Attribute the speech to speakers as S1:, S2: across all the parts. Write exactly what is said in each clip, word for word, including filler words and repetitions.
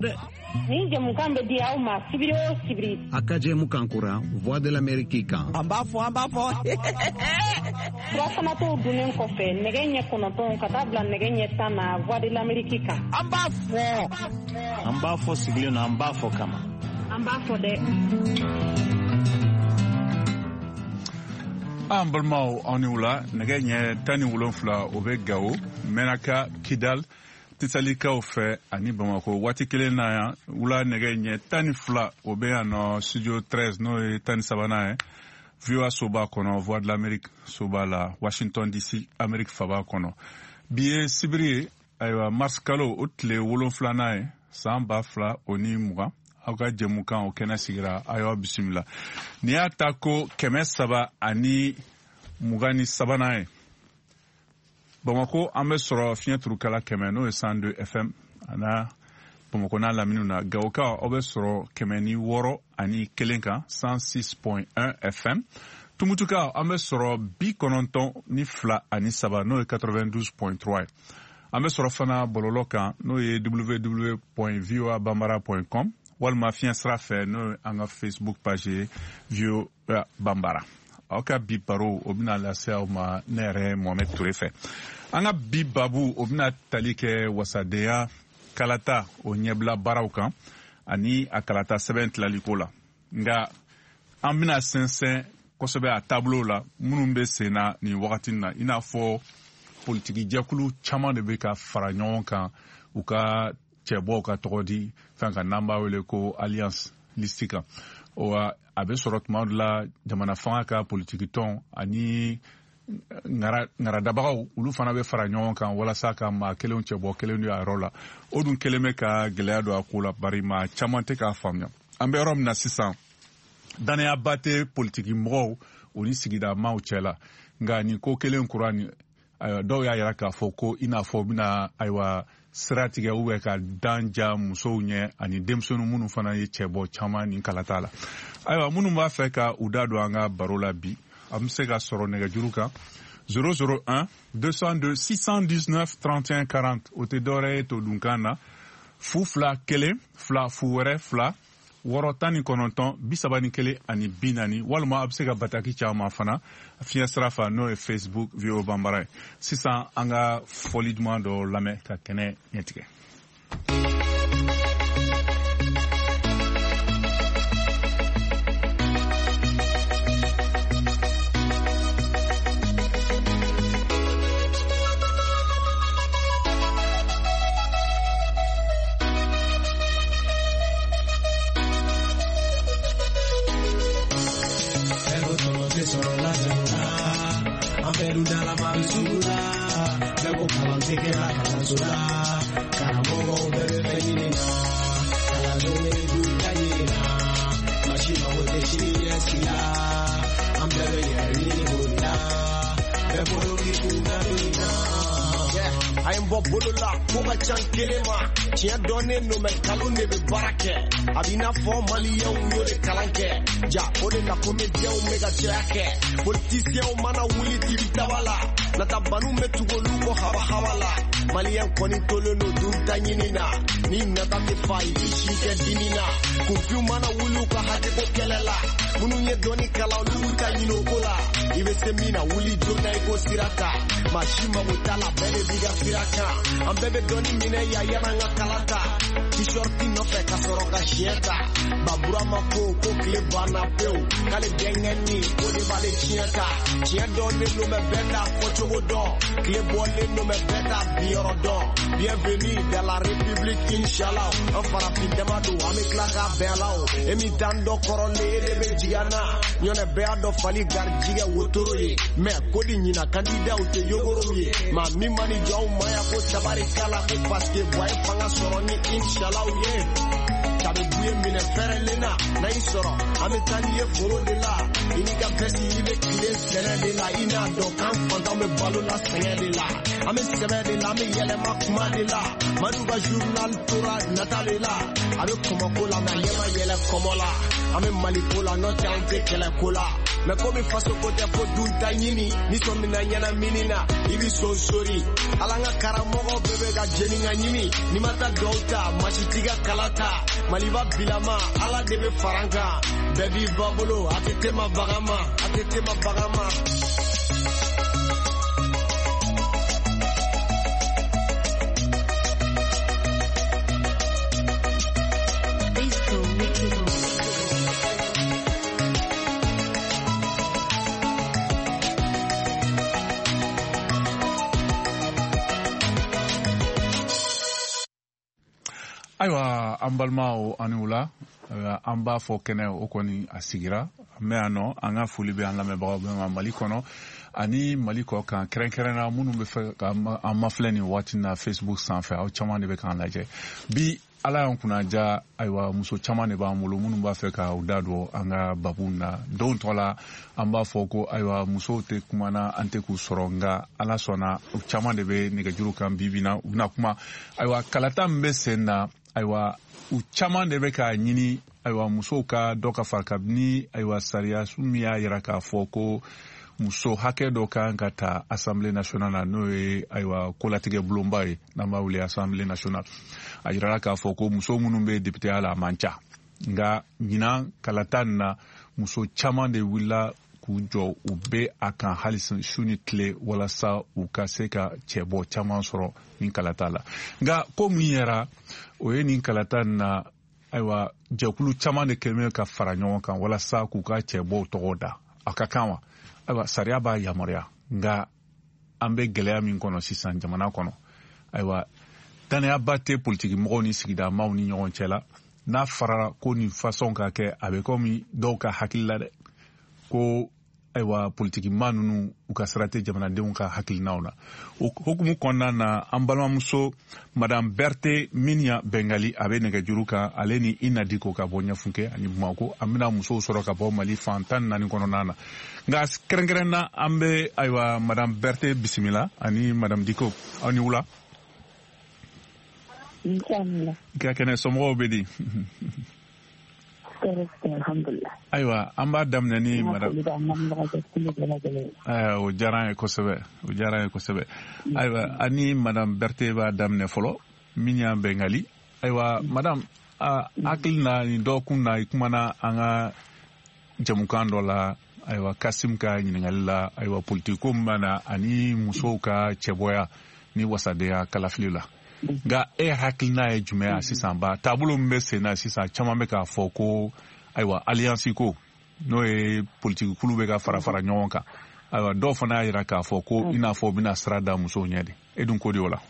S1: Ni jamukan be di awma sibiri o sibiri.
S2: Akaje mukankura Voix de l'Amérique kan.
S3: Ambafo ambafo.
S1: Frasana to dunen ko fe negenye konoton katabla negenye tana Voix de l'Amérique kan.
S3: Ambafo.
S4: Ambafo sibiri na ambafo kama.
S1: Ambafo de.
S5: Ambalmao aniula negenye tani wolonfla obegao menaka Kidal Tisalika ofe ani Bamako wati kelen na ya ula negenye tani fla obe no studio treize no tani sabana e viewa soba kono Voix de l'Amérique soba la Washington D C Amérique faba kono biye sibiri aywa mars kalo otle wolonfla na e samba fla oni muga aga jemukan o kena sigira ayo bismillah ni atako keme saba ani mugani sabana e Bamako ambe soro finya turukala keme no cent deux F M ana Bamako na laminu na Gaoka obe soro keme ni woro ani kelenka cent six point un F M tumutuka ambe soro bi kononton ni fla ani saba no quatre-vingt-douze point trois ambe soro fana bololoka no e w w w point voa bambara point com walma finya srafe no anga Facebook page Voix Bambara Oka bi baro obina la sa ma nere Mohamed Touré fe anga bi babu obina talike wasadea kalata o nyebla barawkan ani akalata seven tlalikola nga ambina sense kosobe a tableau la munumbe sena ni wakati na ina fo politiki jakulu chama de beka faranyon kan uka chebo ka togodi fanka namba wele ko alliance listika o abe sorot maudla jamana fanga ka politiki ton ani ngara ngara dabagaw ulu fana be fara ɲɔgɔn kan walasa ka ma kelenw cɛ bɔ kelenw ya yɔrɔ la o dun kelen bɛ ka gɛlɛya don a ko la bari ma caman tɛ k'a faamuya an bɛ yɔrɔ min na sisan danayaba tɛ politiki mɔgɔw o ni sigida maaw cɛ la nka nin ko kelen kura ni dɔw y'a yira k'a fɔ ko i n'a fɔ bɛna ayiwa sira tigɛ u bɛ ka dan ja musow ɲɛ ani denmisɛnninw minnu fana ye cɛ bɔ caman nin kalata la ayiwa minnu b'a fɛ ka u da don an ka baro la bi an bɛ se ka sɔrɔ nɛgɛjuru kan zéro zéro un deux cent deux six cent dix-neuf trente et un quarante o tɛ dɔwɛrɛ ye to dunkan na fu fila kelen fila fu wɛrɛ fila wɔɔrɔ tan ni kɔnɔntɔn bi saba ni kelen ani bi naani walima a bɛ se ka bataki caman fana fiɲɛ sira fɛ n'o ye Facebook Voix Bambara ye sisan an ka fɔli duman dɔ lamɛn ka kɛnɛ ɲɛtigɛ.
S6: Bolola koga chankelema tiɲɛ dɔnnen no mɛ kalon de bɛ baara kɛ a b'i n'a fɔ maliyɛnw y'o de kalan kɛ ja o de la komediyɛnw bɛ ka cɛya kɛ politisiyɛnw mana wuli tibitaba la natabanu bɛ tugu olu kɔ haba-haba la maliyɛn kɔni tolen no dunta ɲini na ni nata tɛ fa i b'i si kɛ dimi na kunfiw mana wuli u ka hakɛko kɛlɛ la minnu ye dɔnni kalan olu ta ɲini o ko la i bɛ se min na wuli joona i ko sira ta maa si mago t'a la bɛɛ de b'i ka sira kan an bɛɛ bɛ dɔnni minɛ ya yana n ka kala ta t-shirti nɔfɛ ka sɔrɔ ka siɲɛ ta babura ma ko ko tile banna pewu k'ale dɛngɛnni o de b'ale tiɲɛ ta tiɲɛ dɔnnen no mɛ bɛɛ t'a fɔcogo dɔn tile bɔlen no mɛ bɛɛ t'a biyɔrɔ dɔn bienvenue dans la république inshallah an farafin dama don an bɛ tila k'a bɛɛ la o e min tan dɔ kɔrɔlen e de bɛ jiga na ɲɔnɛ bɛɛ y'a dɔ fali garijigɛ wotoro ye mɛ ko di ɲina kandidaw tɛ yogoro ye maa min mani jɔ aw ma ya ko tabari kala ko paske bɔ a ye fanga sɔrɔ ni inshallah ye tabe buye minɛ fɛrɛlen na n'a y'i sɔrɔ an bɛ taa n'i ye foro de la i n'i ka vɛsi i bɛ tile sɛnɛ de la i n'a dɔn k'an fantanw bɛ balo la sɛgɛn de la an bɛ sɛbɛ de la an bɛ yɛlɛma kuma de la madu ka journal tora nata de la a bɛ kɔmɔko la mɛ a ɲɛ ma yɛlɛ kɔmɔ la an bɛ maliko la n'o tɛ an tɛ kɛlɛko la me komi faso kote fo dunta nyini ni so mina nyana minina ibi so sori alanga karamogo bebe ga jeninga nyini ni mata dolta mashitiga kalata maliba bilama ala debe faranga baby babolo atetema bagama atetema bagama
S5: Aywa ambalma o anula amba fo kene o koni asigira me ano anga fuli be an la me ba ba mali kono ani mali ko kan kren kren na munu be fe amma fleni watina Facebook sans faire o chama ne be kan laje bi ala yon kuna ja aywa muso chama ne ba mulu munu ba fe ka udado anga babuna don tola amba fo ko aywa muso te kumana ante ku soronga ala sona chama de be ne ga juru kan bibina una kuma aywa kalata mbe sena aywa u caman de bɛ ka ɲini aywa musow ka dɔ ka fara kabini aywa sariya min y'a yira k'a fɔ ko muso hakɛ dɔ kan ka ta assemblée nationale la n'o ye aywa kolatigɛ bulonba ye n'an b'a wele assemblée nationale a yirala k'a fɔ ko muso minnu bɛ députéya la a man ca nka ɲinan kalata nin na muso caman de wulila k'u jɔ u bɛ a kan hali su ni tile walasa u ka se ka cɛbɔ caman sɔrɔ nin kalata la nka ko min yɛra o ye nin kalata na ayiwa jɛkulu caman de kɛlen ka fara ɲɔgɔn kan walasa k'u ka cɛbɔw tɔgɔ da a ka kan wa ayiwa sariya b'a yamaruya nka an bɛ gɛlɛya min kɔnɔ sisan jamana kɔnɔ ayiwa dannayaba tɛ politiki mɔgɔw ni sigida maaw ni ɲɔgɔn cɛ la n'a farala ko nin fasɔn ka kɛ a bɛ komi dɔw ka hakili la dɛ ko ayiwa politiki maa ninnu u ka sira tɛ jamanadenw ka hakilinaw na o hukumu kɔnɔna na an balimamuso madame Berthe Minia Bengali a bɛ nɛgɛjuru kan ale ni Ina Diko ka bɔ Ɲɛfunkɛ ani Bamako an bɛna musow sɔrɔ ka bɔ Mali fan tan ni naani kɔnɔna na nka kɛrɛnkɛrɛnna an bɛ ayiwa madame Berthe bisimila ani madame Diko aw ni wula. Ka kɛnɛ somɔgɔw bɛ di. Ayiwa an b'a daminɛ ni madame o diyara an ye kosɛbɛ o diyara an ye kosɛbɛ ayiwa ani madame Berthe b'a daminɛ fɔlɔ Minia Bengali ayiwa madame a hakili na nin dɔgɔkun na i kumana an ka jamukan dɔ la ayiwa Kasim ka ɲininkali la ayiwa politiko min b'a na ani musow ka cɛbɔya ni wasadenya kalafili la nka e hakilina ye jumɛn ye sisan ba taabolo min bɛ sen na sisan caman bɛ k'a fɔ ko ayiwa alliance ko n'o ye politiki kulu bɛ ka fara fara ɲɔgɔn kan ayiwa dɔw fana y'a jira k'a fɔ ko i n'a fɔ u bɛna sira da musow ɲɛ de e dun ko de o la.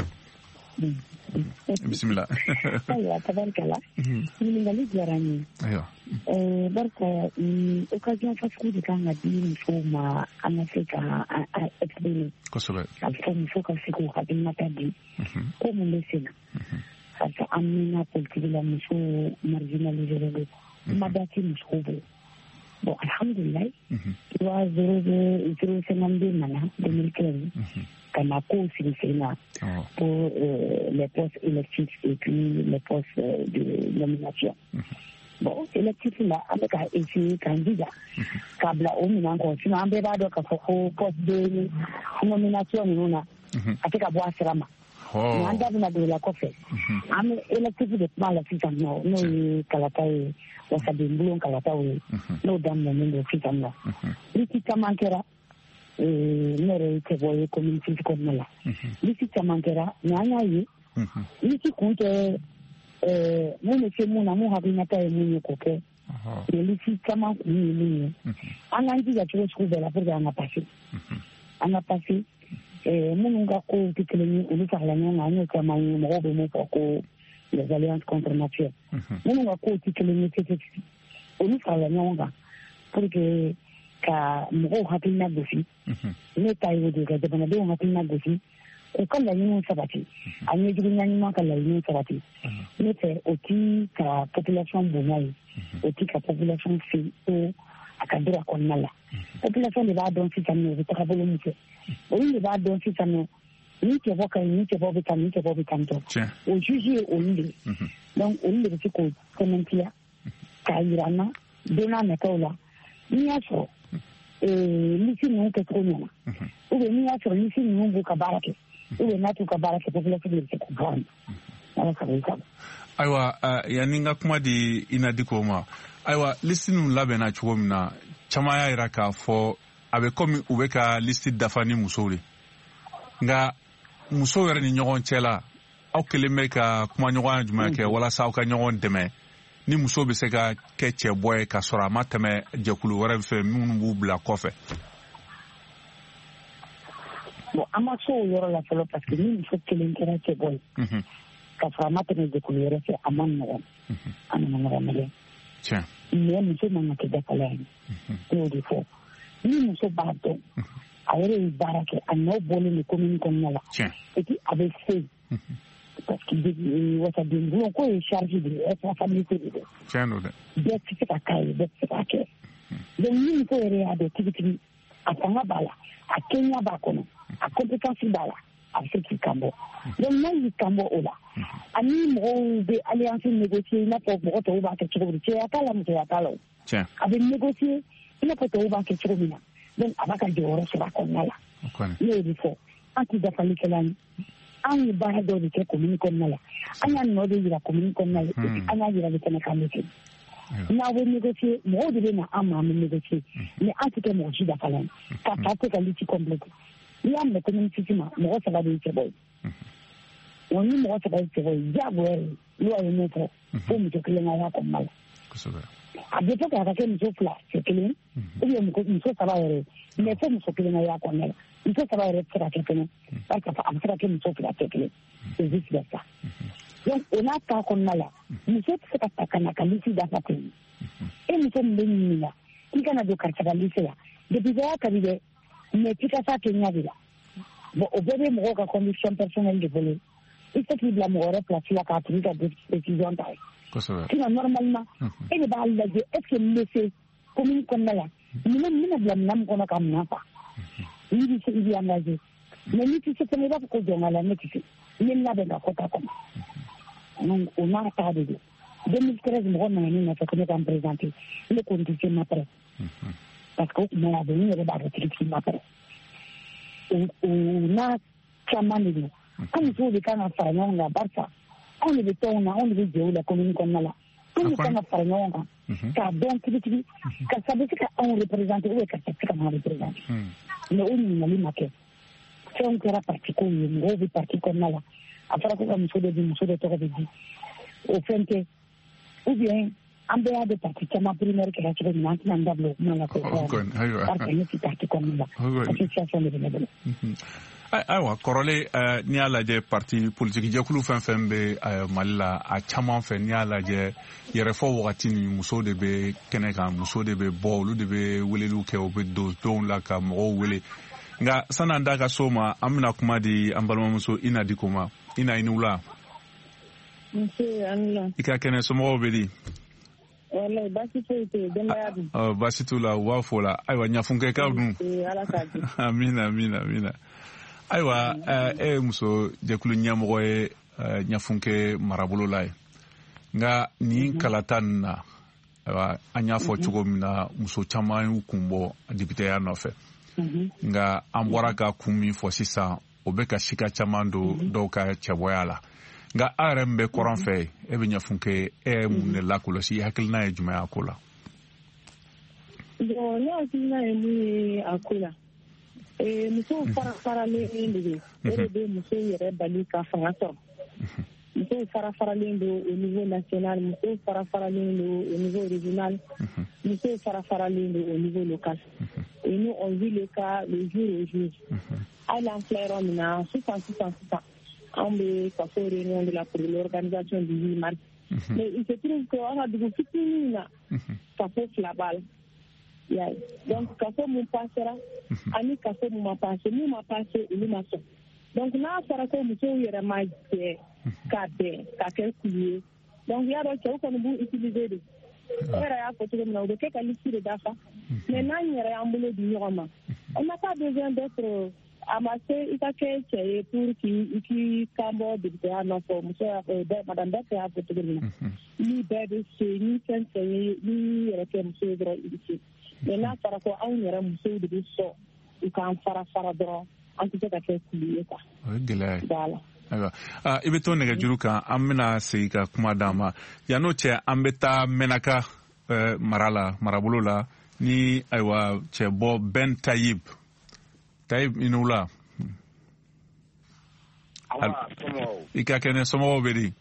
S5: Bisimila.
S7: Ayiwa tabarikala ɲininkali diyara n ye. Ayiwa barisa occasion fasugu de kan ka di musow ma an ka se ka exprimer
S5: kosɛbɛ
S7: a fɔ muso ka se k'u hakilinata di ko mun bɛ sen na karisa an mɛnna politiki la muso marginaliseren don kuma da tɛ musow bolo bon alhamdulilayi i b'a zéro zéro cinquante-deux nana deux mille quinze ka na kow sigi sen na pour les postes électifs et puis les postes de nomination. Bon, électif la an bɛ ka essayer k'an jija k'a bila o minɛn kɔnɔ sinon an bɛɛ b'a dɔn k'a fɔ ko poste de nomination ninnu na a tɛ ka bɔ a sira ma. Mais an da bɛna don o la kɔfɛ an bɛ électif de kuma la sisan nɔ n'o ye kalata ye wasaden bulon kalataw ye n'o daminɛnen don sisan nɔ lisi caman kɛra ne yɛrɛ ye cɛbɔ ye communauté kɔnɔna la lisi caman kɛra mais an y'a ye lisi kun tɛ mun bɛ se mun na mun hakilinata ye mun ye k'o kɛ mais lisi caman kun ye min ye an k'an jija cogo sugu bɛɛ la pour que an ka passer an ka passer minnu ka kow tɛ kelen ye olu farala ɲɔgɔn kan an y'o caman ye mɔgɔw bɛ mun fɔ ko les alliances contre nature minnu ka kow tɛ kelen ye tete olu farala ɲɔgɔn kan pour que ka mɔgɔw hakilina gosi ne ta ye o de ka jamanadenw hakilina gosi u ka laɲiniw sabati a ɲɛjuguya ɲuman ka laɲiniw sabati ne fɛ o ti ka population bonya ye o ti ka population se ko a ka dira kɔnɔna la population de b'a dɔn sisan nɔ u bɛ taga bolo min fɛ olu de b'a dɔn sisan nɔ ni cɛbɔ ka ɲi ni cɛbɔ bɛ tan ni cɛbɔ bɛ tan tɔ o juge ye olu de ye donc olu de bɛ se k'o sɛmɛntiya k'a yira an na don n'a nataw la n'i y'a sɔrɔ lisi ninnu kɛcogo ɲɛna ou bien n'i y'a sɔrɔ lisi ninnu b'u ka baara kɛ ou bien n'a t'u ka baara kɛ population de bɛ se k'u bɔ ala sago i sago.
S5: Ayiwa yanni n ka kuma di Ina Diko ma ayiwa lisi ninnu labɛnna cogo min na caman y'a jira k'a fɔ a bɛ komi u bɛ ka lisi dafa ni musow de nka musow yɛrɛ ni ɲɔgɔn cɛ la aw kelen bɛ ka kuma ɲɔgɔnya jumɛn kɛ walasa aw ka ɲɔgɔn dɛmɛ ni muso bɛ se ka kɛ cɛ bɔ ye ka sɔrɔ a ma tɛmɛ jɛkulu wɛrɛ fɛ minnu b'u bila kɔfɛ.
S7: Bon an ma se o yɔrɔ la fɔlɔ parce que ni muso kelen kɛra cɛ bɔ ye ka sɔrɔ a ma tɛmɛ jɛkulu wɛrɛ fɛ a ma nɔgɔn a nana nɔgɔn mɛlɛ mais muso man ka kɛ dafala ye n y'o de fɔ ni muso b'a dɔn a yɛrɛ ye baara kɛ a nɔ bɔlen de commune kɔnɔna la et puis a bɛ se parce que wasaden bulon ko ye charge de responsabilité de don bɛɛ tɛ se ka k'a ye bɛɛ tɛ se k'a kɛ donc ni muso yɛrɛ y'a dɔn tigitigi a fanga b'a la a kɛnya b'a kɔnɔ a compétence b'a la a bɛ se k'i kan bɔ donc n'a y'i kan bɔ o la ani mɔgɔw bɛ alliance négocier i n'a fɔ mɔgɔ tɔw b'a kɛ cogo min cɛya t'a la musoya t'a la o a bɛ négocier i n'a fɔ tɔw b'a kɛ cogo min na donc a b'a ka jɔyɔrɔ sɔrɔ a kɔnɔna la ne y'o de fɔ an tɛ dafalikɛla ye an ye baara dɔw de kɛ commune kɔnɔna la an y'a nɔ de yira commune kɔnɔna la an y'a yira de fɛnɛ k'an bɛ kɛ n'aw bɛ négocier mɔgɔw de bɛ na an ma an bɛ négocier mais an tɛ kɛ mɔgɔ si dafalan ye ka taa tɛ ka liti complète n'i y'a minɛ commune sisi ma mɔgɔ saba de ye cɛ bɔ ye wa ni mɔgɔ saba ye cɛ bɔ ye diyagoya ye loi ye min fɔ fo muso kelen ka y'a kɔnɔna la a bɛ fɔ k'a ka kɛ muso fila cɛ kelen ou bien muso saba yɛrɛ mais fo muso kelen ka y'a kɔnɔna la muso saba yɛrɛ tɛ se ka kɛ fɛnɛ parce que a bɛ se ka kɛ muso fila cɛ kelen c'est vice versa donc o n'a ta kɔnɔna la muso tɛ se ka ta ka na ka lisi dafa ten e muso min bɛ ɲininka k'i kana don karisa ka lisi la depuis bɛɛ y'a kabi dɛ mais f'i ka taa kɛnya de la bon o bɛɛ bɛ mɔgɔw ka condition personnelle de bolo i tɛ k'i bila mɔgɔ wɛrɛ place la k'a tigi ka décision ta ye sinon normalement e de b'a lajɛ est ce que n bɛ se commune kɔnɔna la minɛn n bɛna bila minɛn min kɔnɔ ka minɛn fa n'i bɛ se i b'i engagé mais n'i tɛ se fɛnɛ i b'a fɔ ko jɔn ka la ne tɛ se n ye n labɛn ka kɔta kɔnɔ donc o n'a ta de don deux mille treize mɔgɔ nana ne nɔfɛ ko ne ka n présenter ne ko n tɛ se ma presse parce que o tuma y'a dɔn n yɛrɛ b'a dɔn tigitigi ma presse o n'a caman de don an musow de kan ka fara ɲɔgɔn kan barisa anw de bɛ tɔnw na anw de bɛ jɛ u la commune kɔnɔna la anw de kan ka fara ɲɔgɔn kan k'a dɔn tigitigi karisa bɛ se ka anw représenter ou bien karisa tɛ se ka anw représenter mais o ɲininkali ma kɛ fɛnw kɛra parti kow ye mɔgɔw bɛ parti kɔnɔna la a fɔra ko ka muso dɔ di muso dɔ tɔgɔ bɛ di o fɛn tɛ ou bien an bɛɛ y'a de parti caman primaire kɛra cogo min na an tɛna n dabila o kuma la ko parce que ne tɛ parti kɔnɔna la association de bɛ ne bolo.
S5: Ayiwa kɔrɔlen n'i y'a lajɛ parti politique jɛkulu fɛn fɛn bɛ Mali la a caman fɛ n'i y'a lajɛ yɛrɛfɔ wagati ni muso de bɛ kɛnɛ kan muso de bɛ bɔ olu de bɛ weleliw kɛ u bɛ don donw la ka mɔgɔw wele nka san'an da ka so ma an bɛna kuma di an balimamuso Ina Diko ma Ina i ni wula. I ka kɛnɛ somɔgɔw bɛ di.
S1: Wallahi basi foyi tɛ denbaya dun.
S5: Basi t'u la u b'a fɔ la ayiwa ɲafunkɛkaw dun.
S1: Ala k'a di.
S5: Amina amina amina. Ayiwa e ye muso jɛkulu ɲɛmɔgɔ ye ɲafunkɛ marabolo la ye nka nin kalata nin na ayiwa an y'a fɔ cogo min na muso caman y'u kun bɔ dibiteya nɔfɛ nka an bɔra ka kun min fɔ sisan o bɛ ka sika caman don dɔw ka cɛbɔya la nka a yɛrɛ min bɛ kɔrɔn fɛ e bɛ ɲafunkɛ e ye mun de lakɔlɔsi hakilina ye jumɛn a ko la.
S1: Bon ne hakilina ye mun ye a ko la. Musow fara faralen de don o de bɛ musow yɛrɛ bali ka fanga sɔrɔ musow fara faralen don au niveau national musow fara faralen don au niveau régional musow fara faralen don au niveau local et nous on vit le cas le jour au jour hali an filɛ yɔrɔ min na sisan sisan sisan anw bɛ kaso réunion de la pour l'organisation du huit mars mais il se trouve que an ka dugu fitinin na kaso fila b'a la. Yeah. Donc, kaso mun passera, ani kaso mun ma passe, mun ma passe, olu ma sɔn. Donc, n'a fɔra ko musow yɛrɛ ma jɛ ka bɛn ka kɛ kulu ye. Donc, y'a dɔn cɛw kɔni b'u utiliser de. E yɛrɛ y'a fɔ cogo min na, o bɛ kɛ ka liste de dafa. Mais n'an yɛrɛ y'an bolo di ɲɔgɔn ma, on n'a pas besoin d'être amassé i ka kɛ cɛ ye pour k'i k'i kan bɔ dibiteya nɔfɛ muso y'a fɔ madame Bɛɛ y'a fɔ cogo min na. Ni bɛɛ bɛ se ni fɛn fɛn ye ni yɛrɛ kɛ muso ye dɔrɔn i bɛ se. mɛ n'a fɔra ko anw yɛrɛ musow de bɛ sɔn u k'an fara fara dɔrɔn an tɛ se ka kɛ kulu ye quoi.
S5: O ye gɛlɛya ye.
S1: Voilà.
S5: Ayiwa i bɛ to nɛgɛjuru kan an bɛna segin ka kuma d'an ma yan'o cɛ an bɛ taa Mɛnaka mara la marabolo la ni ayiwa cɛ bɔ Ben Tayib Tayib i ni wula. I ka kɛnɛ somɔgɔw bɛ di.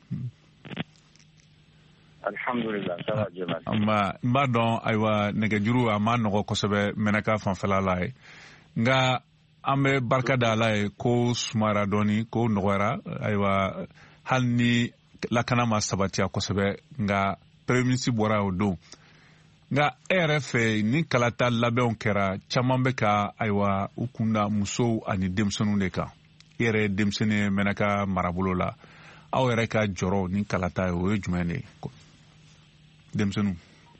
S8: Alhamdulillah ça va Jamal.
S5: Nba n b'a dɔn ayiwa nɛgɛjuru a ma nɔgɔ kosɛbɛ Mɛnaka fanfɛla la ye nka an bɛ barika da Ala ye ko sumara dɔɔni ko nɔgɔyara ayiwa hali ni lakana ma sabatiya kosɛbɛ nka premier ministre bɔra o don nka e yɛrɛ fɛ ni kalata labɛnw kɛra caman bɛ ka ayiwa u kunda musow ani denmisɛnninw de kan e yɛrɛ denmisɛnnin Mɛnaka marabolo la aw yɛrɛ ka jɔrɔ ni kalata ye o ye jumɛn de ye denmisɛnninw.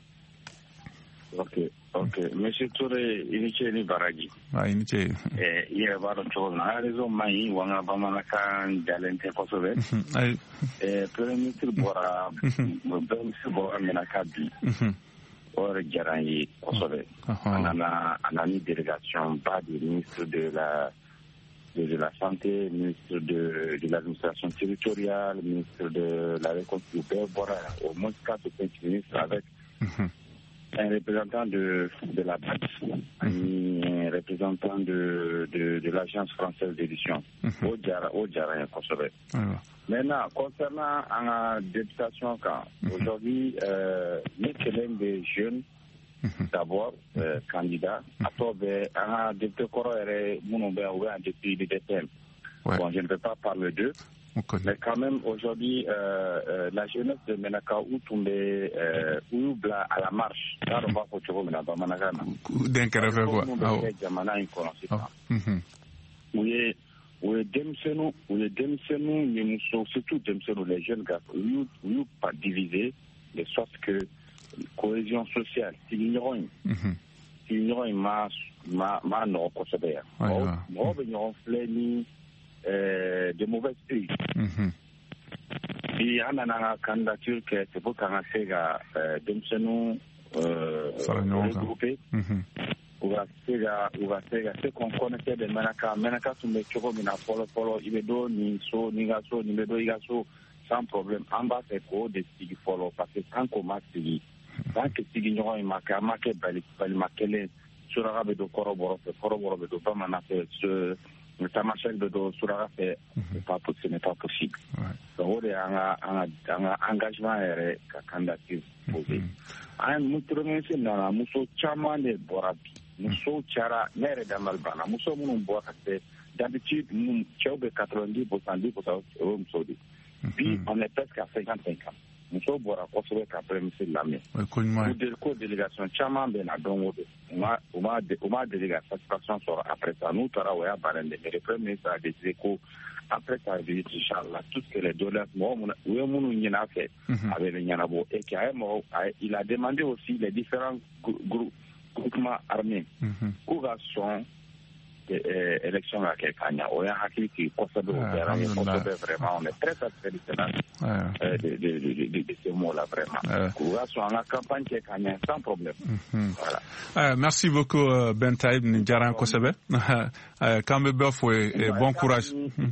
S8: Ok. Ok, Monsieur Touré, i ni ce ni baraji.
S5: Ah, i ni ce.
S8: Eh, i yɛrɛ b'a dɔn cogo min na, a réseau man ɲi wa n ka bamanankan jalen tɛ kosɛbɛ. Eh, Premier ministre bɔra, Premier ministre bɔra Mɛnaka bi. O yɛrɛ diyara n ye kosɛbɛ. A nana a nana ni délégation ba du ministre de la de la santé, ministre de de l'administration territoriale, ministre de la reconstruction, bɛɛ bɔra au moins quatre ou cinq ministres avec. Un représentant de, de la B A C, un représentant de, de, de l'Agence française d'édition. Au Djara, maintenant, concernant la députation, aujourd'hui, euh, nous sommes des jeunes, d'abord, euh, candidats, à trouver un député corps, depuis le D P M. Bon, je ne vais pas parler d'eux. Mais quand même, aujourd'hui, euh, euh, la jeunesse de Mɛnaka ou tombé euh, ou à la marche, là, on va retrouver Mɛnaka Mɛnaka.
S5: D'enquête quoi.
S8: Oui, oui, Demsenu, oui, Demsenu, mais surtout Demsenu, les jeunes gars, oui, oui, pas diviser, de sorte que cohésion sociale, si l'ignorant, si l'ignorant, ma, ma, ma, non, qu'on se perd. Moi, on fait ni de mauvaises pays. Et on a une candidature qui est pour qu'on ait Demsenu regroupé. On va faire ce qu'on connaissait de Mɛnaka. Mɛnaka, tu me choco, mina polo polo, ibedo, ni so, ni gaso, ni bedo, igaso, sans problème. En bas, c'est quoi de sigi follow, parce que tant qu'on m'a sigi, tant que sigi n'aura une marque, marque, bali, bali, marqué, sur la bedo, coroboro, coroboro, bedo, pas manafé, ce, le tamashek bedo, sur la fait, ce n'est pas possible. Donc, il y a un engagement, et un candidature posé. Un moutre, c'est dans la mousso, chaman de Borabi. Muso cara ne yɛrɛ damal banna muso minnu bɔ ka kɛ d'habitude cɛw bɛ quatre-vingt-dix pour cent dix pour cent o ye muso de bi on est presque à cinquante cinquante muso bɔra kosɛbɛ ka premier ministre lamɛn ko délégation caman bɛ na don o don u ma deli ka satisfaction sɔrɔ après ça n'u taara o y'a bannen de mais le premier ministre a décidé ko après sa visite inchallah tout ce que les doléances mɔgɔ u ye minnu ɲini a fɛ a bɛ ɲɛnabɔ et qu'il y a mɔgɔ il a demandé aussi les différents groupes groupement armé pour la son élection à Kenya. On a acquis qui concerne vraiment. On est très satisfait de, de, de, de, de ce mot-là vraiment. Pour la son en campagne Kenya sans problème.
S5: Voilà. Merci beaucoup Ben Tayib Ndjaran Kosebe. Kambe Bafo et bon courage.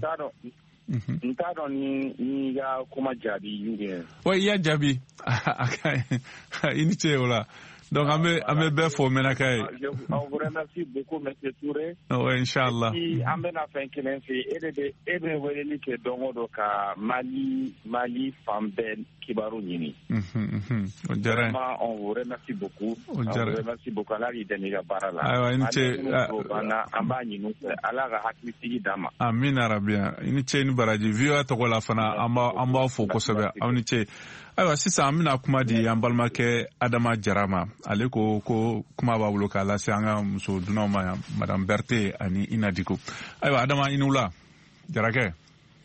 S8: Ntado ni ni ya kuma jabi yuge.
S5: Oui, il y a jabi. Initié là. Donc, on me bête pour Mɛnaka.
S8: Je vous remercie beaucoup, M. Touré.
S5: Oui, Inch'Allah.
S8: Si on me a fait un clin d'œil, et de et de voir les que donc donc Mali Mali Famben Kibaru Nini. Vraiment, on vous remercie beaucoup. On vous remercie beaucoup. Allah il donne la parole.
S5: Ah ouais, inche.
S8: Bana ambani nous. Allah a hakmiti dama.
S5: Amin arabia. Inche ni baraji. Vio to kola fana amba amba foko sebe. Inche. Ayiwa sisan an bɛna kuma di an balimakɛ Adama Jara ma ale ko ko kuma b'a bolo k'a lase an ka muso dunanw ma yan madame Berthe ani Ina Diko. Ayiwa Adama i ni wula Jarakɛ.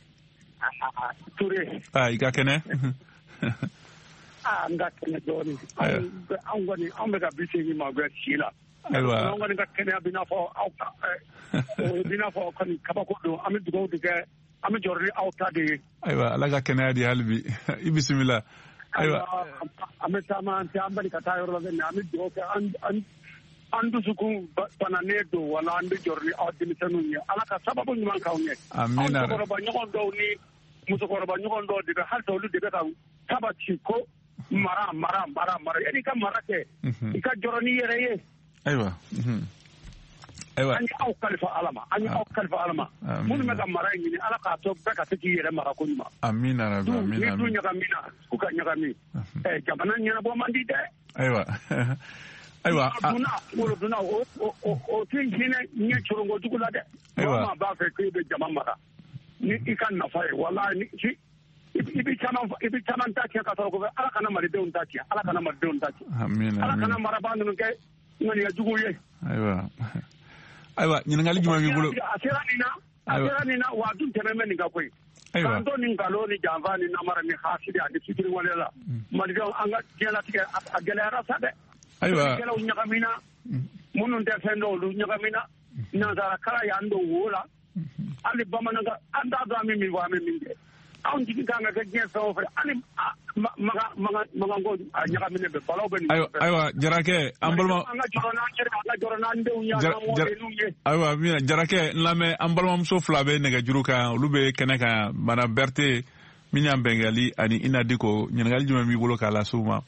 S9: Ture.
S5: Aa i ka kɛnɛ.
S9: Aa n ka kɛnɛ dɔɔnin. Anw kɔni anw bɛ ka bi segin ma bɛ si la.
S5: Ayiwa.
S9: Anw kɔni ka kɛnɛya b'i n'a fɔ aw ka o b'i n'a fɔ kɔni kabako don an bɛ dugawu de kɛ. An bɛ jɔrɔ ni aw ta de ye.
S5: Ayiwa Ala ka kɛnɛya di hali bi i bisimila.
S9: Ayiwa an bɛ taama an tɛ an bali ka taa yɔrɔ la mɛ an bɛ dugawu kɛ an andu suku banane do wala andu jorni aw dimisanu ni ala ka sababu nyuman kaw ne
S5: amina
S9: ko ba nyogon do ni muso ko ba nyogon do diga hal to lu diga taw tabati ko mara mara mara mara yadi ka mara ke ika jorni yere ye
S5: aywa aywa
S9: ani aw kalifa alama ani aw kalifa alama mun me ka mara ni ala ka to be ka tiki yere mara ko nyuma
S5: amina rabbi amina
S9: ni dunya ka mina ku ka nyaka mi eh jamana nyana bo mandi de
S5: aywa aywa
S9: duna wolo duna o o o tin hina nya chorongo dugula de ma ba fe ko be jama mara ni ikan na fa wallahi ni ci ibi chama ibi chama takia ka to ko ala kana mari de untakia ala kana mari de untakia
S5: amin
S9: ala kana mara bandu ke ngani ya jugo ye
S5: aywa aywa ni ngali juma mi bulo
S9: asira ni na asira ni na wa dun tememe ni ga koy aywa to ni ngalo ni jamba ni na mara ni khasidi andi fikiri wala mari de anga gela tike agela sa de
S5: aywa
S9: gela unyakamina munun de fendo lu nyakamina na zara kala ya ndo wola ali bamananga anda ga mi mi wa mi mi de on jigi kanga ke gen so fa ali maga maga maga ngo nyakamine be balaw be ni
S5: aywa aywa jarake ambalma
S9: anga jorona chere anga jorona nde unya na mo de nuye
S5: aywa mi jarake lame ambalma mso flabe nega juruka lube keneka mana berte minya bengali ani ina diko nyangal juma mi bolo kala suma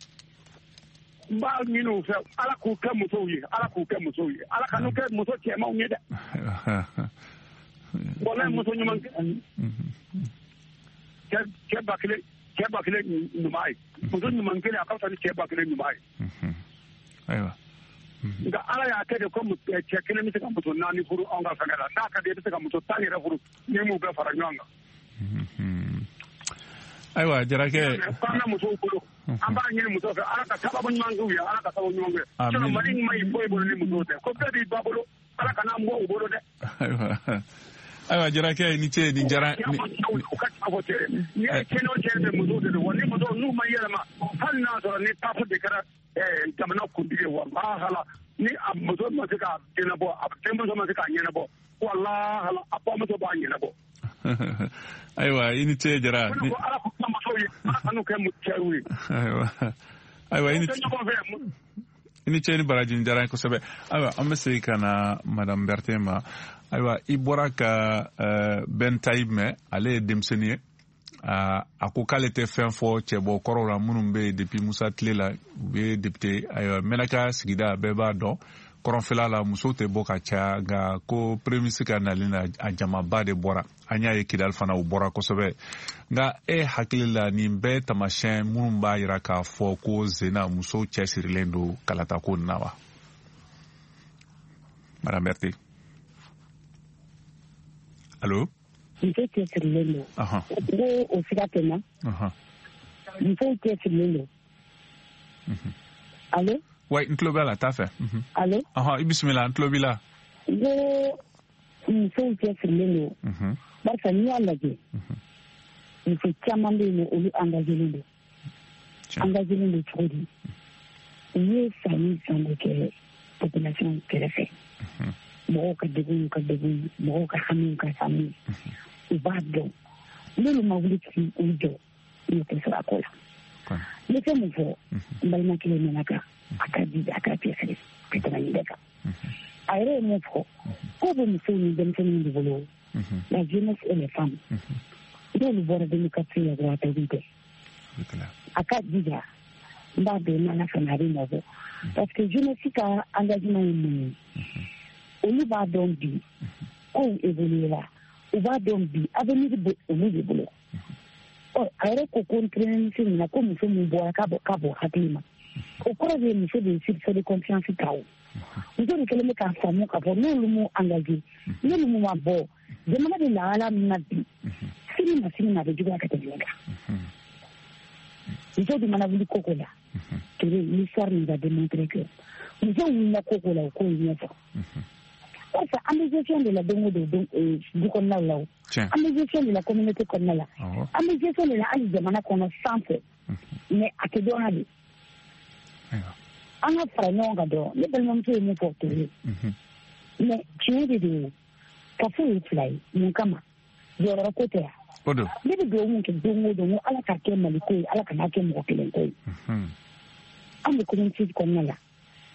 S9: ba minu fe ala ku ke muso yi ala ku ke muso yi ala kanu ke muso ke ma unye de wala muso nyuma ke ke bakile ke bakile numai muso nyuma ngele akauta ni ke bakile numai
S5: aywa
S9: nga ala ya ke de ko mu ke kele mi ka muso nani furu anga fagala da ka de ka muso tani ra furu ni mu be fara nyanga
S5: aywa jarake
S9: kana muso ko amba nyine muso ka ala ka sababu nyangu ya ala ka sababu nyangu ya mari mai boy bolo ni muso de ko be di babolo ala kana mbo ubolo de
S5: aywa aywa jarake ni ce ni jara
S9: ni ni ke no ce de muso de woni muso nu mai yela ma hal na so ni ta fu de kara eh tamana kundige wa ma hala ni muso ma ka kena bo ab tembo so ma ka nyena bo wallahi hala apa muso ba nyena bo
S5: aywa ini ce jara ni
S9: ala ko ma so yi anu ke mu chewi
S5: aywa aywa ini ini ce ni barajin jara ko sabe aywa amse kana madame Bertema aywa ibora ka ben taime ale demsenie a ko kale te fen fo chebo korora munumbe depuis Musa Tlela be député aywa menaka sigida beba do koronfela la muso te boka cha ga ko premisi ka nalina a jama ba de bora anya ye kidal fana u bora kosobe nga e hakilila ni be tamashen munumba yira ka fo ko zena muso chesirilendo kalata ko nawa Madame Berté. Allô?
S7: Muso chesirilendo aha go o sigatema aha muso chesirilendo mhm allô?
S5: Ouais, Ntlobela, t'as fait. Mm-hmm.
S7: Allô?
S5: Ah, uh-huh. Bismillah, Ntlobela.
S7: Yo, il faut que tu le lo. Parce que nous engagé. Il faut chamber le ou engager le. Engager le produit. Il ça nous semble que population qu'elle fait. Bon, que de vous, que de vous, bon, que famille, que famille. Il va donc. Le mot qui ou do, il te sera quoi. Le fait mon fort, balma qui le menaka. Akadi akati sere petana ndeka ayre mo ko ko bo muso ni dem sen ni bolo la jeunesse et les femmes do le bord de l'éducation et de la télé akadi ja nda be na na fanari mo parce que jeunesse ka engagement ni on va donc bi on évolue là on va donc bi avenir de on est bolo oh ayre ko contraire ni na ko muso mu bo ka bo ka bo hatima au cours des missions de c'est de confiance cao nous devons que les cas forment qu'après nous le mot engagé nous le mot bon demander de la ala nabi si nous si nous n'avons pas de catégorie nous devons demander de cocola que l'histoire nous a démontré que nous avons une cocola au cours de notre ça amélioration de la démo de du connal là amélioration de la communauté connal amélioration de la âge de mana connaissance mais à que donner an ka fara ɲɔgɔn kan dɔrɔn ne balimamuso ye min fɔ toro ye mɛ tiɲɛ de don ka fɔ ye fila ye mun kama jɔyɔrɔ ko tɛ yan ne bɛ dugawu mun kɛ don o don ko ala ka kɛ mali ko ye ala ka n'a kɛ mɔgɔ kelen ko ye an bɛ communauté kɔnɔna la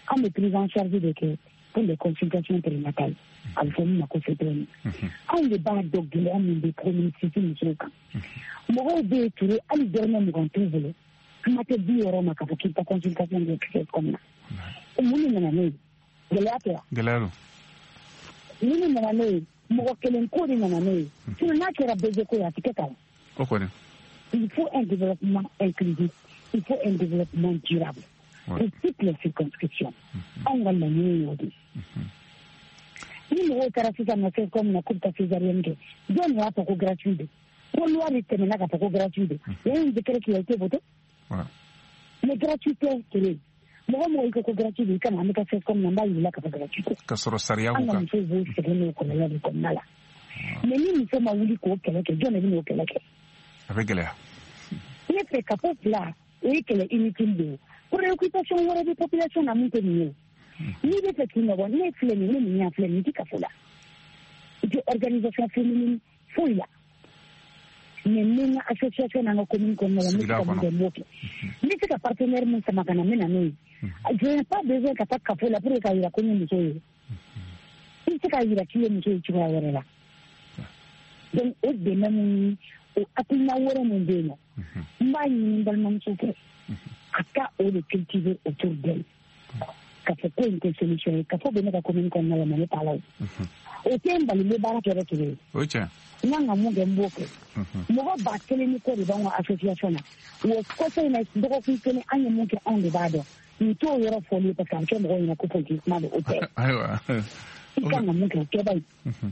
S7: on est pris en charge de que pour les consultations prénatales. On fait une consultation. On ne bat donc de l'homme de premiers systèmes de cas. Moi, j'ai trouvé à l'hivernement de grand trouble. Je m'ai dit au Roma qu'il y a consultation de quelque chose comme ça. Et moi, je m'en ai dit. De l'air.
S5: De l'air.
S7: Moi, je m'en ai dit. Moi, je m'en ai dit. Si on a qu'il y a besoin de quoi, c'est que ça.
S5: Pourquoi?
S7: Il faut un développement inclusif. Il faut un développement durable. Pour toutes les circonscriptions. On va l'amener aujourd'hui. Il y a un caractère qui comme la coupe césarienne. Il y a un peu gratuit. Pour loi, il y a un peu gratuit. Il y a un décret qui a été voté. Mais gratuité, c'est là. Moi, moi, il y a gratuité. Quand on a fait comme on a eu la gratuité.
S5: Kasoro Saria.
S7: On a fait vous, c'est le comme la vie comme là. Mais nous, nous sommes à Ouli Kokelek, John et nous Kokelek.
S5: Avec l'air.
S7: Il y a fait capot là, et qu'elle est inutile. Préoccupation de la population n'a monté mieux. Ni des petits nouveaux, ni féminines, ni en féminine, ni café là. Et organisation féminine, fouille là. Mais même association dans nos communes comme la musique comme des mots. Mais c'est qu'un partenaire, mon ça m'a quand même amené. Je n'ai pas besoin qu'à pas café là pour que il a connu monsieur. Il sait qu'il a tué monsieur, tu vas voir là. Donc, au début, au apina wora mon déno. Mbaye ni balmam souffre. Aka au de cultiver autour d'elle. Café quoi une solution, café de notre commune comme la manière par là. Au tempo le bara que retrouver.
S5: Oui tiens.
S7: Nanga mo gemboke. Mo ba batele ni ko de dans association là. Wo ko sai na do ko kene anya mo ke on de bado. Ni to yoro folie parce que mo ina ko politique ma de hotel.
S5: Aiwa.
S7: Ikanga mo ke ke bai.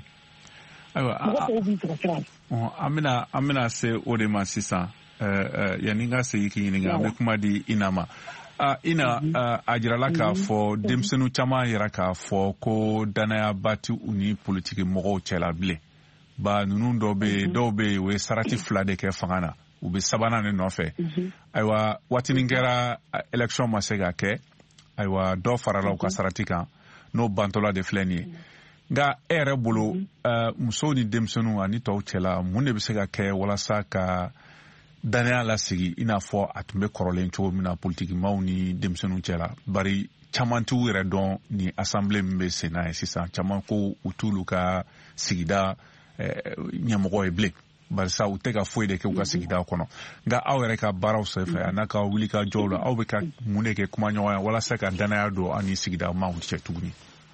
S5: Aiwa. Amina amina se ode ma sisa. Uh, yaninga se yiki yininga me kuma di inama uh, ina uh, ajirala ka fo demsenu chama yira ka fo ko danaya bati uni politique mogo cela ble ba nunu do be do be we sarati flade ke fangana u be sabana ne no fe aywa watini ngera election ma sega ke aywa do farala ka sarati kan no bantola de fleni nga ere bulu uh, muso ni demsenu ani to cela munne be sega ke wala saka danaya la sigi ina fɔ a tun bɛ kɔrɔlen cogo min na politikimaw ni denmisɛnninw cɛla bari caman t'u yɛrɛ dɔn ni assemblée min bɛ sen n'a ye sisan caman ko u t'ulu ka sigida ɲɛmɔgɔ ye bilen barisa u tɛ ka foyi de kɛ u ka sigida kɔnɔ nka aw yɛrɛ ka baaraw senfɛ a n'a ka wuli ka jɔw la aw bɛ ka mun de kɛ kumaɲɔgɔnya walasa ka danaya don aw ni sigida maaw cɛ tuguni.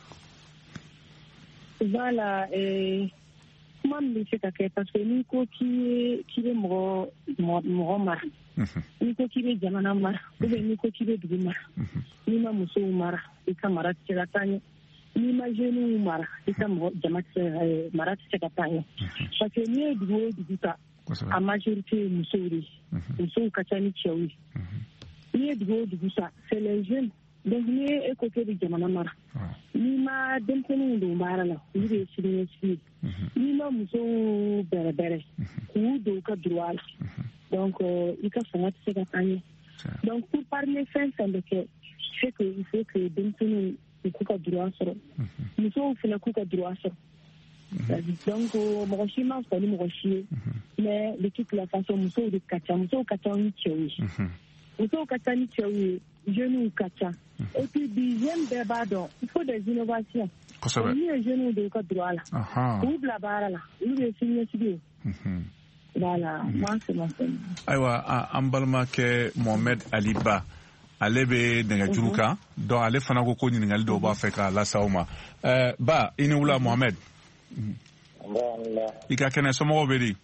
S1: Voilà, eh... Comment me fait que parce que ni ko qui qui est mort mort mara ni ko qui est jamana mara ou bien ni ko qui est duguma ni ma muso mara et camarade tsegatanye ni ma jeune mara et camarade jamana mara tsegatanye parce que ni dugo duguta a majorité muso ri muso kachani chewi ni dugo duguta c'est les jeunes donc ni e côté de jamana mara ni ma demtenu do mara la ni de sire sire ni ma muso bere bere ou do ka droit donc il ka fanga se ka tanye donc pour parler fin fin de que c'est que il faut que demtenu ku ka droit sur muso fina ku ka droit sur donc mo shi ma ko ni mo shi mais de toute la façon muso de kacha muso kacha ni chewi muso kacha ni chewi jeune kacha et puis deuxième débat donc il faut des innovations. Ni les jeunes de quoi droit là. Ou la barre là. Ou les signes civiles. Voilà, moi c'est mon thème.
S5: Aywa ambalma ke Mohamed Ali Ba ale be daga juruka donc ale fana ko ko nyingal do ba feka la sawma euh ba ini wula Mohamed. Ika kene somo beri.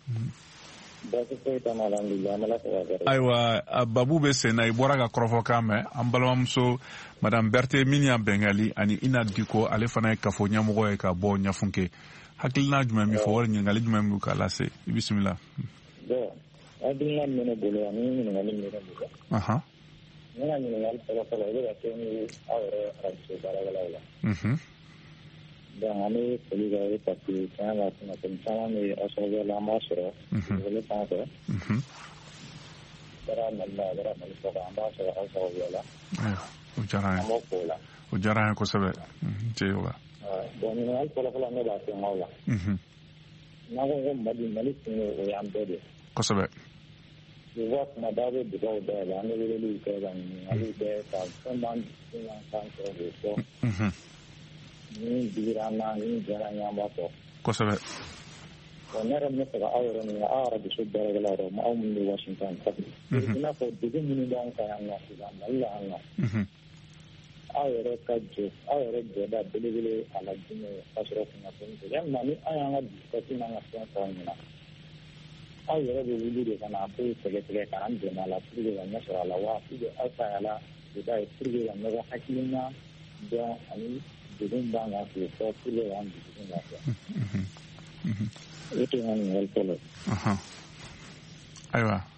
S5: Aywa babu be sena i bora ka korofo kame an balimamuso madame Berthe Minia Bengali ani ina diko ale fana ye kafo ɲɛmɔgɔ ye ka bɔ ɲafunke hakilina jumɛn min fɔ wala ɲininkali jumɛn min k'a lase i bisimila.
S10: Bon hakilina min ne bolo ani ɲininkali min ne bolo ne ka ɲininkali fɔlɔfɔlɔ o bɛ ka kɛ ni aw yɛrɛ arajo baarakɛlaw la donc an bɛ foli kɛ o ye parce que tiɲɛ la kunnafoni caman bɛ aw sɔrɔ la an b'a sɔrɔ dugukolo sanfɛ kɛra Mali la a kɛra Mali kɔ kan an b'a sɔrɔ aw sababuya la
S5: o diyara n ye
S10: an b'o fo o la
S5: o diyara n ye kosɛbɛ cɛ o la
S10: bon ɲininkali fɔlɔfɔlɔ ne b'a kɛ n aw la n'an ko ko Mali Mali kun o y'an bɛɛ de ye
S5: kosɛbɛ
S10: vois kuma da bɛ dugawu da la an bɛ weleliw kɛ ka ɲininkaliw kɛ ka fɛn b'an dusukunna kan sɔrɔ k'o fɔ ni digira an na ni diyara n ye an b'a fɔ
S5: kosɛbɛ.
S10: bon ne yɛrɛ bɛ fɛ ka aw yɛrɛ ɲininka aw arajo baarakɛlaw yɛrɛ ma aw minnu bɛ Washington i n'a fɔ degun minnu b'an kan yan nɔ sisan Mali la yan nɔ aw yɛrɛ ka jɔ aw yɛrɛ jɔda belebele a la jumɛn ye k'a sɔrɔ kunnafoni tɛ yalima ni an y'an ka dusukasi n'an ka fɛn fɔ ɲɛna aw yɛrɛ bɛ wuli de ka na a ko sɛgɛsɛgɛ ka an dɛmɛ a la pour que ka ɲɛ sɔrɔ a la wa pour que aw ka yala jɔda ye pour que ka ɲɔgɔn hakilina dɔn ani degun b'an kan k'o fɔ pour que k'an dusukun lafiya o tɛ n ka ɲininkali fɔlɔ ye.
S5: ayiwa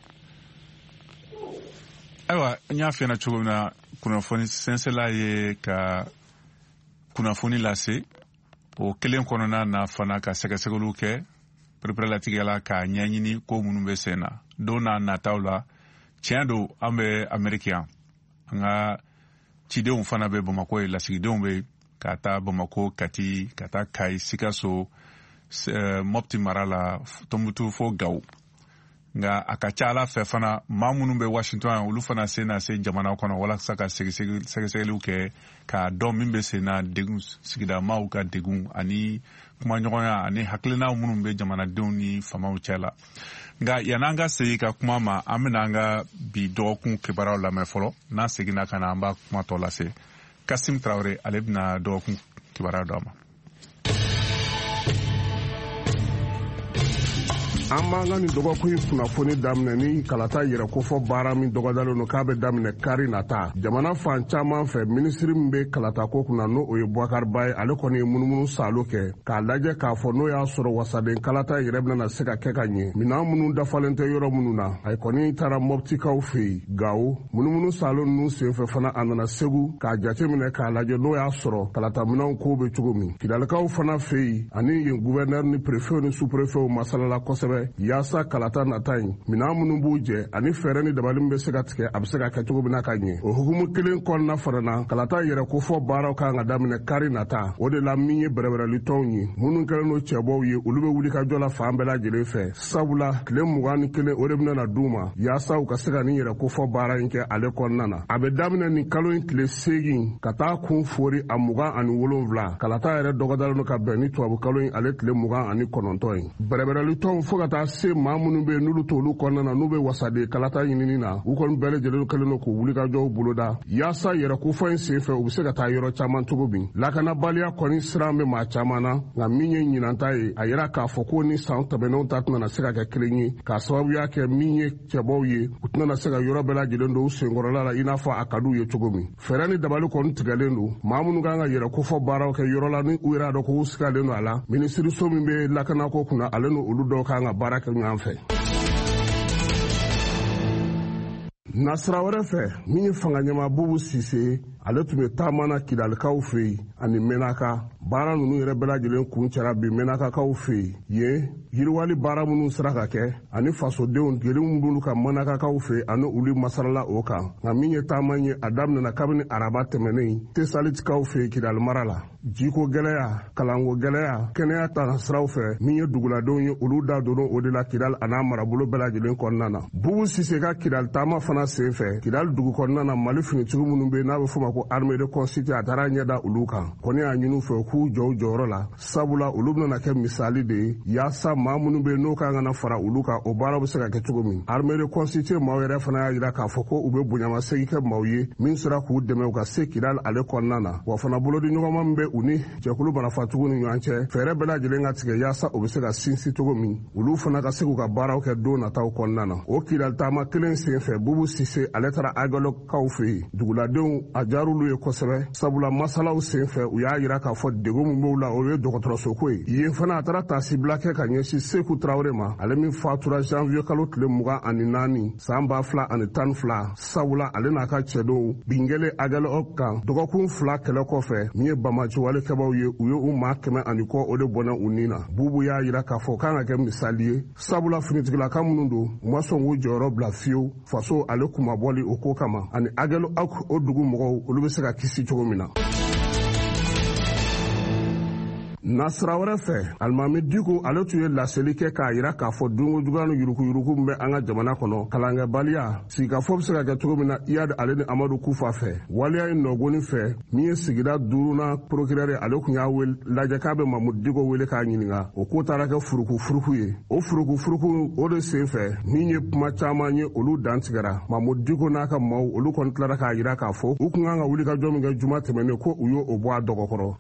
S5: ayiwa n y'a f'i ɲɛna cogo min na kunnafoni sɛnsɛnla ye ka kunnafoni lase o kelen kɔnɔna na fana ka sɛgɛsɛgɛliw kɛ perepɛrɛlatigɛ la k'a ɲɛɲini ko minnu bɛ sen na don n'a nataw la tiɲɛ don an bɛ Amérique yan an ka cidenw fana bɛ Bamako ye lasigidenw bɛ ka taa Bamako Kati ka taa Kayi Sikaso Mopti mara la Tɔnbukutu fo Gawo nka a ka ca Ala fɛ fana maa minnu bɛ Washington yan olu fana sen na se jamana kɔnɔ walasa ka sɛgɛsɛgɛliw kɛ k'a dɔn min bɛ sen na degun sigida maaw ka degun ani kumaɲɔgɔnya ani hakilinaw minnu bɛ jamanadenw ni famaw cɛ la nka yan'an ka segin ka kuma ma an bɛna an ka bi dɔgɔkun kibaruyaw lamɛn fɔlɔ n'a seginna ka na an b'a kuma tɔ lase Kasim Traore ale bɛna dɔgɔkun kibaruya dɔ ma.
S11: an b'an ka nin dɔgɔkun kunnafoni daminɛ ni kalata yɛrɛ kofɔ baara min dɔgɔdalen don k'a bɛ daminɛ kari nata jamana fan caman fɛ minisiri min bɛ kalata ko kunna n'o o ye Boubacar Ba ye ale kɔni ye munumunu salo kɛ k'a lajɛ k'a fɔ n'o y'a sɔrɔ wasaden kalata yɛrɛ bɛna se ka kɛ ka ɲɛ minɛn minnu dafalen tɛ yɔrɔ minnu na a kɔni taara Moptikaw fɛ yen Gawo munumunu salo ninnu senfɛ fana a nana Segu k'a jateminɛ k'a lajɛ n'o y'a sɔrɔ kalata minɛnw ko bɛ cogo min Kidalikaw fana fɛ yen ani yen gouverneur ni préfet ni sous-préfet masalala kosɛbɛ yaasa kalata nata yen minɛn minnu b'u jɛ ani fɛɛrɛ ni dabali min bɛ se ka tigɛ a bɛ se ka kɛ cogo min na ka ɲɛ o hukumu kelen kɔnɔna fana na kalata yɛrɛ ko fɔ baaraw kan ka daminɛ kari nata o de la min ye bɛrɛbɛrɛli tɔnw ye minnu kɛlen don cɛbɔw ye olu bɛ wuli ka jɔ la fan bɛɛ lajɛlen fɛ sabula tile mugan ni kelen o de bɛna d'u ma yaasa u ka se ka nin yɛrɛ ko fɔ baara in kɛ ale kɔnɔna na a bɛ daminɛ nin kalo in tile seegin ka taa kun fori a mugan ani wolonwula kalata yɛrɛ dɔgɔdalen don ka bɛn ni tubabu kalo in ale tile mugan ani kɔnɔntɔn ye bɛrɛbɛrɛli tɔnw fo ka taa se maa minnu bɛ yen n'olu t'olu kɔnɔna na n'u bɛ wasaden kalata ɲinini na u kɔni bɛɛ lajɛlen kɛlen don k'u wuli ka jɔw boloda yaasa yɛrɛ kofɔ in senfɛ u bɛ se ka taa yɔrɔ caman cogo min lakanabaliya kɔni siran bɛ maa caman na nka min ye ɲinanta ye a yɛrɛ k'a fɔ ko ni san tɛmɛnenw ta tɛna se ka kɛ kelen ye k'a sababuya kɛ min ye cɛbɔw ye u tɛna se ka yɔrɔ bɛɛ lajɛlen don u senkɔrɔla la i n'a fɔ a ka d'u ye cogo min fɛɛrɛ ni dabali kɔni tigɛlen don maa minnu kan ka yɛrɛ kofɔ baaraw kɛ yɔrɔ la ni u yɛrɛ dɔn k'u sigalen don a la minisiriso min bɛ lakanako kunna ale n'olu dɔw kan ka baara kɛ ɲɔgɔn fɛ. Nasira wɛrɛ fɛ min ye fanga ɲɛmaa Bubu Sise ale tun bɛ taamana Kidalikaw fɛ yen ani Menaka baara ninnu yɛrɛ bɛɛ lajɛlen kun cɛra bi Menakakaw fɛ yen yen yiriwali baara minnu sera ka kɛ ani fasodenw gɛlɛnw b'olu ka Menakakaw fɛ ani olu masarala o kan nka min ye taama ye a daminɛna kabini araba tɛmɛnen Tesalitikaw fɛ Kidali mara la jiko gɛlɛya kalanko gɛlɛya kɛnɛya ta siraw fɛ min ye duguladenw ye olu da donna o de la Kidali a n'a marabolo bɛɛ lajɛlen kɔnɔna na Bubu Sise ka Kidali taama fana senfɛ Kidali dugu kɔnɔna na Mali finitigiw minnu bɛ yen n'a bɛ fɔ ma ko armée de constituée a taara ɲɛda olu kan kɔni y'a ɲini u fɛ k'u jɔ u jɔyɔrɔ la sabula olu bɛna kɛ misali de ye yaasa maa minnu bɛ yen n'o kan ka fara olu kan o baara bɛ se ka kɛ cogo min armée de constituée maaw yɛrɛ fana y'a jira k'a fɔ ko u bɛ bonyamasegin kɛ maaw ye min sera k'u dɛmɛ u ka se Kidali ale kɔnɔna na wa fana bolodiɲɔgɔnma min bɛ u ni jɛkulu marafatigiw ni ɲɔgɔn cɛ fɛɛrɛ bɛɛ lajɛlen ka tigɛ yaasa u bɛ se ka sinsin cogo min olu fana ka se k'u ka baaraw kɛ don nataw kɔnɔna na o Kidali taama kelen senfɛ Bubu Sise ale taara Agalokaw fɛ yen duguladenw a diyar'olu ye kosɛbɛ sabula masalaw senfɛ u y'a jira k'a fɔ degun min b'u la o ye dɔgɔtɔrɔsoko ye yen fana a taara taasibila kɛ ka ɲɛsin Seku Tarawele ma ale min fatura janvier kalo tile mugan ani naani san ba fila ani tan fila sabula ale n'a ka cɛdenw bingele Agalo kan dɔgɔkun fila kɛlɛ kɔfɛ min ye bamaciwalikɛbaw ye u ye u maa kɛmɛ ani kɔ o de bɔnɛ u ni na Bubu y'a jira k'a fɔ kan ka kɛ misali ye sabula finitigilaka minnu don u ma sɔn k'u jɔyɔrɔ bila fiyewu faso ale kuma bɔli o ko kama ani Agalo o dugu mɔgɔw olu bɛ se ka kisi cogo min na nasira wɛrɛ fɛ alimami diko ale tun ye laseli kɛ k'a yira k'a fɔ dungo juguya ni yuruguyurugu min bɛ an ka jamana kɔnɔ kalankɛbaliya sigikafɔ bɛ se ka kɛ cogo min na iyad ale ni amadu kufa fɛ waliya ye nɔgɔni fɛ min ye sigida duurunan procureur ale tun y'a lajɛ k'a bɛ mamudu diko wele k'a ɲininka o ko taara kɛ furuku furuku ye o furuku furuku o de sen fɛ min ye kuma caman ye olu dantigɛra mamudu diko n'a ka maaw olu kɔni tilara k'a yira k'a fɔ u kun kan ka wuli ka jɔ min kɛ juma tɛmɛnen ko u y'o bɔ a dɔgɔkɔrɔ.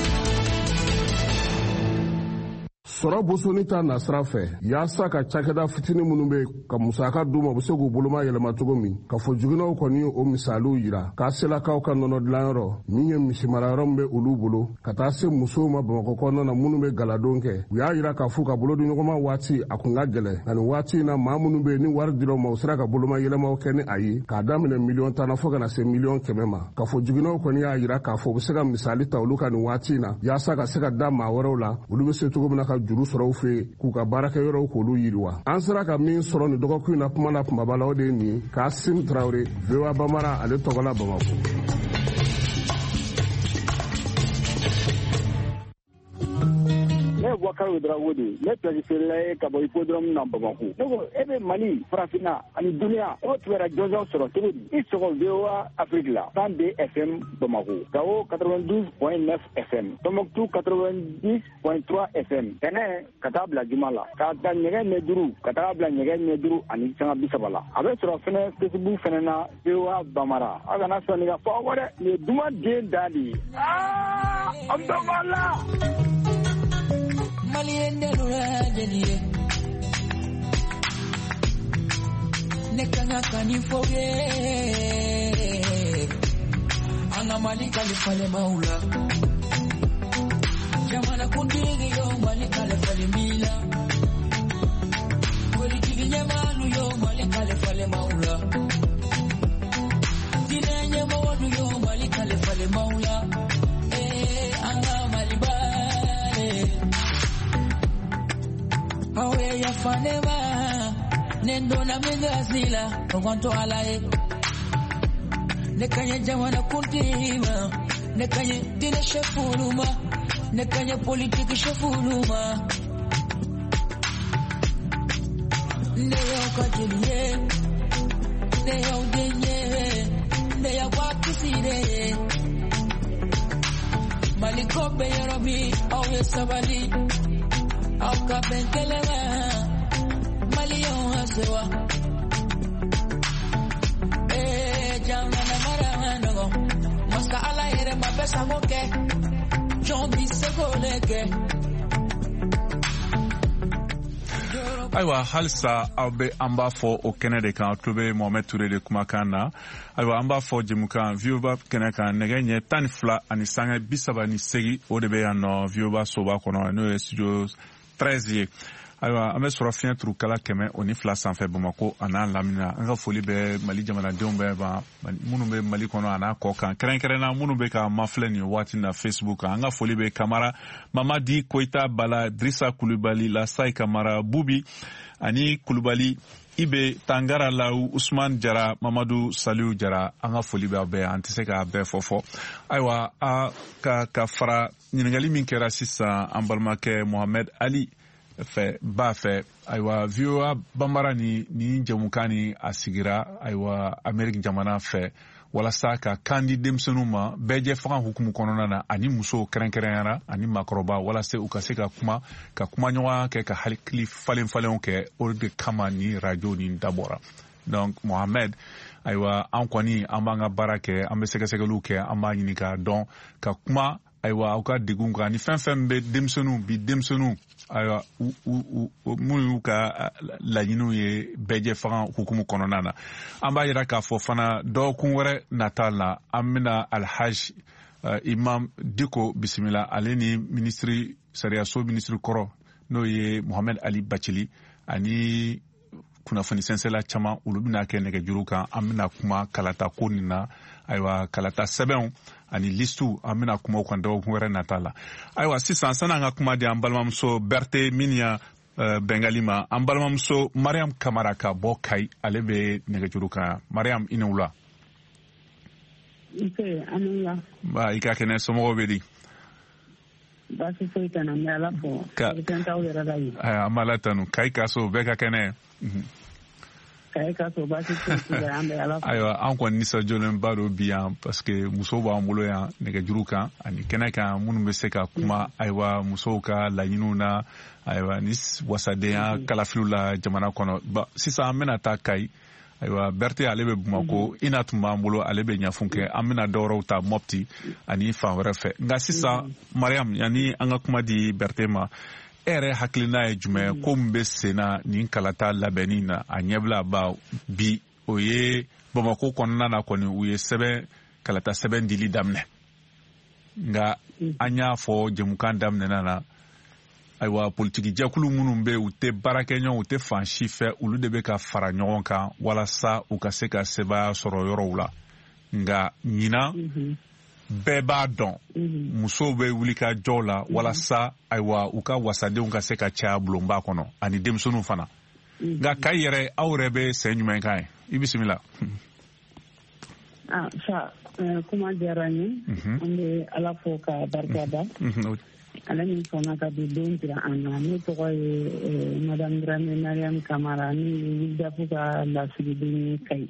S11: sɔrɔ bosoni ta nasira fɛ yaasa ka cakɛda fitini minnu bɛ ka musaka d'u ma u bɛ se k'u boloma yɛlɛma cogo min ka fɔ jugunaw kɔni ye o misaliw yira k'a selakaw ka nɔnɔ dilanyɔrɔ min ye misimarayɔrɔ min bɛ olu bolo ka taa se musow ma bamakɔ kɔnɔna na minnu bɛ galadon kɛ u y'a yira k'a fɔ ka bolodiɲɔgɔnma waati a kun ka gɛlɛ nka nin waati in na maa minnu bɛ yen ni wari dira u ma u sera ka boloma yɛlɛmaw kɛ ni a ye k'a daminɛ miliyɔn tan na fɔ ka na se miliyɔn kɛmɛ ma ka fɔ jugunaw kɔni y'a yira k'a fɔ u bɛ se ka misali ta olu ka nin waati in na yaasa ka se ka da maa wɛrɛw la olu bɛ se cogo min na ka juru sɔrɔ u fɛ k'u ka baarakɛyɔrɔw k'olu yiriwa an sera ka min sɔrɔ nin dɔgɔkun in na kuma na kumaba la o de ye nin ye Kasim Traoré V O A Bamara ale tɔgɔla Bamako.
S12: Ne Boubacar Dramé de ne préfère ka bɔ hippodrome na Bamako. Ne ko e bɛ Mali farafinna ani duniya o tubara jɔnjɔn sɔrɔ cogo di i sɔgɔ V O A Afrique la cent deux F M Bamako, Gao quatre-vingt-douze point neuf F M, Tombouctou quatre-vingt-dix point trois F M. Tɛnɛ ka taa bila juma la ka taa ɲɛgɛn ɲɛ duuru ka taa bila ɲɛgɛn ɲɛ duuru ani sanga bi saba la. A bɛ sɔrɔ fɛnɛ Facebook fɛnɛ na V O A Bamara. A kana sɔnni ka fɔ aw wɛrɛ nin ye duman den da de ye. Aa an bɛ la.
S13: Maliende lurajeliye nekanga kanifoge anga mali kalifale maula jamana kundigi yo mali kalifale mila politiki nyamalu yo mali kalifale maula dine nyamawadu yo mali kalifale maula eh anga mali bale awe ya fanema nendo na mengazila kwanto alaye nekanye jamana kuntima nekanye dine shefuluma nekanye politiki shefuluma neyo kajiliye neyo denye neyo wakisire malikobe yarobi awe sabali Auka benkelera Malion hasewa Eh jamana maranago Masa ala ere mabesa moke Jombi segoleke
S5: Aywa halisa aw bɛ an b'a fɔ o kɛnɛ de kan tulo bɛ Mohamed Ture de kumakan na ayiwa an b'a fɔ jɛmukan V O A kɛnɛ kan nɛgɛ ɲɛ tan ni fila ani sanga bi saba ni segin o de bɛ yan nɔ V O A soba kɔnɔ n'o ye studio treize ye ayiwa an bɛ sɔrɔ fiɲɛ turu kala kɛmɛ o ni fila sanfɛ Bamako a n'a lamina an ka foli bɛ Mali jamanadenw bɛɛ ma minnu bɛ Mali kɔnɔ a n'a kɔ kan kɛrɛnkɛrɛnna minnu bɛ ka mafilɛ nin waati na Facebook kan an ka foli bɛ Kamara Mamadi Koita Bala Drissa Kulubali Lasai Kamara Bubi ani Kulubali Ibe Tangara Lau Usman Jara Mamadou Saliu Jara an ka foli bɛ bɛɛ an tɛ se k'a bɛɛ fɔ fɔ ayiwa a ka ka fara ɲininkali min kɛra sisan an balimakɛ Mohamed Ali fɛ ba fɛ ayiwa V O A Bambara ni ni jɛmukan ni a sigira ayiwa Amérique jamana fɛ walasa ka kan di denmisɛnninw ma bɛɛjɛ fanga hukumu kɔnɔna na ani musow kɛrɛnkɛrɛnyara ani maakɔrɔba walasa u ka se ka kuma ka kumaɲɔgɔnya kɛ ka hakili falen falenw kɛ o de kama ni radio ni dabɔra donc Mohamed ayiwa an kɔni an b'an ka baara kɛ an bɛ sɛgɛsɛgɛliw kɛ an b'a ɲini k'a dɔn ka kuma ayiwa aw ka degun kan ni fɛn fɛn bɛ denmisɛnninw bi denmisɛnninw ayiwa minnu y'u ka laɲiniw ye bɛɛjɛ fanga hukumu kɔnɔna na an b'a yira k'a fɔ fana dɔgɔkun wɛrɛ nata la an bɛna alhaji uh, imam Diko bisimila ale ni ministiri sariyaso ministiri kɔrɔ n'o ye Mohamed Ali Bacili ani kunnafoni sɛnsɛla caman olu bɛna kɛ nɛgɛjuru kan an bɛna kuma kalata ko nin na ayiwa kalata sɛbɛnw ani listu an bɛna kuma kan dɔgɔkun wɛrɛ nata la ayiwa sisan sani an ka kuma di an balimamuso Berthe Minia uh, Bengali ma an balimamuso Mariam Kamara ka bɔ Kayi ale bɛ nɛgɛjuru kan Mariam i ni wula.
S1: Nse ani wula.
S5: Ba i ka kɛnɛ somɔgɔw bɛ di.
S1: Basi foyi kana mɛ ala fɔ fɛn t'aw yɛrɛ la yen.
S5: An b'a la tanu Kayi Kaso bɛɛ ka kɛnɛ.
S1: Kayi Kaso basi foyi t'an bɛ ala fɔ. Ayiwa
S5: an kɔni nisɔndiyalenba don bi yan parce que musow b'an bolo yan nɛgɛjuru kan ani kɛnɛ kan minnu bɛ se ka kuma ayiwa musow ka laɲiniw na ayiwa ni wasadenya kalafiliw la jamana kɔnɔ sisan an bɛna taa Kayi. Ayiwa Berete ale bɛ Bamako ina tun b'an bolo ale bɛ ɲɛfun kɛ an bɛna dɔwɛrɛw ta Mopti ani fan wɛrɛ fɛ nka sisan Mariam yanni an ka kuma di Berete ma e yɛrɛ hakilina ye jumɛn ko min bɛ sen na nin kalata labɛnni na a ɲɛbila ba bi o ye Bamako kɔnɔna na kɔni u ye sɛbɛn kalata sɛbɛn dili daminɛ nka an y'a fɔ jɛmukan daminɛna na ayiwa politiki jɛkulu minnu bɛ u tɛ baara kɛ ɲɔgɔn u tɛ fan si fɛ olu de bɛ ka fara ɲɔgɔn kan walasa u ka se ka sebaya sɔrɔ yɔrɔw la nka ɲinan bɛɛ b'a dɔn musow bɛ wuli ka jɔw la walasa ayiwa u ka wasadenw ka se ka caya bulonba kɔnɔ ani denmisɛnninw fana nka Kayi yɛrɛ aw yɛrɛ bɛ sɛn jumɛn kan ye i bisimila.
S1: ah sa kuma diyara n ye an bɛ ala fo ka barika da. Ale min fɔnna ka bi don jira an na ne tɔgɔ ye madame Dramé Mariam Kamara ne ye Wilidafu ka lasigiden ye Kayi.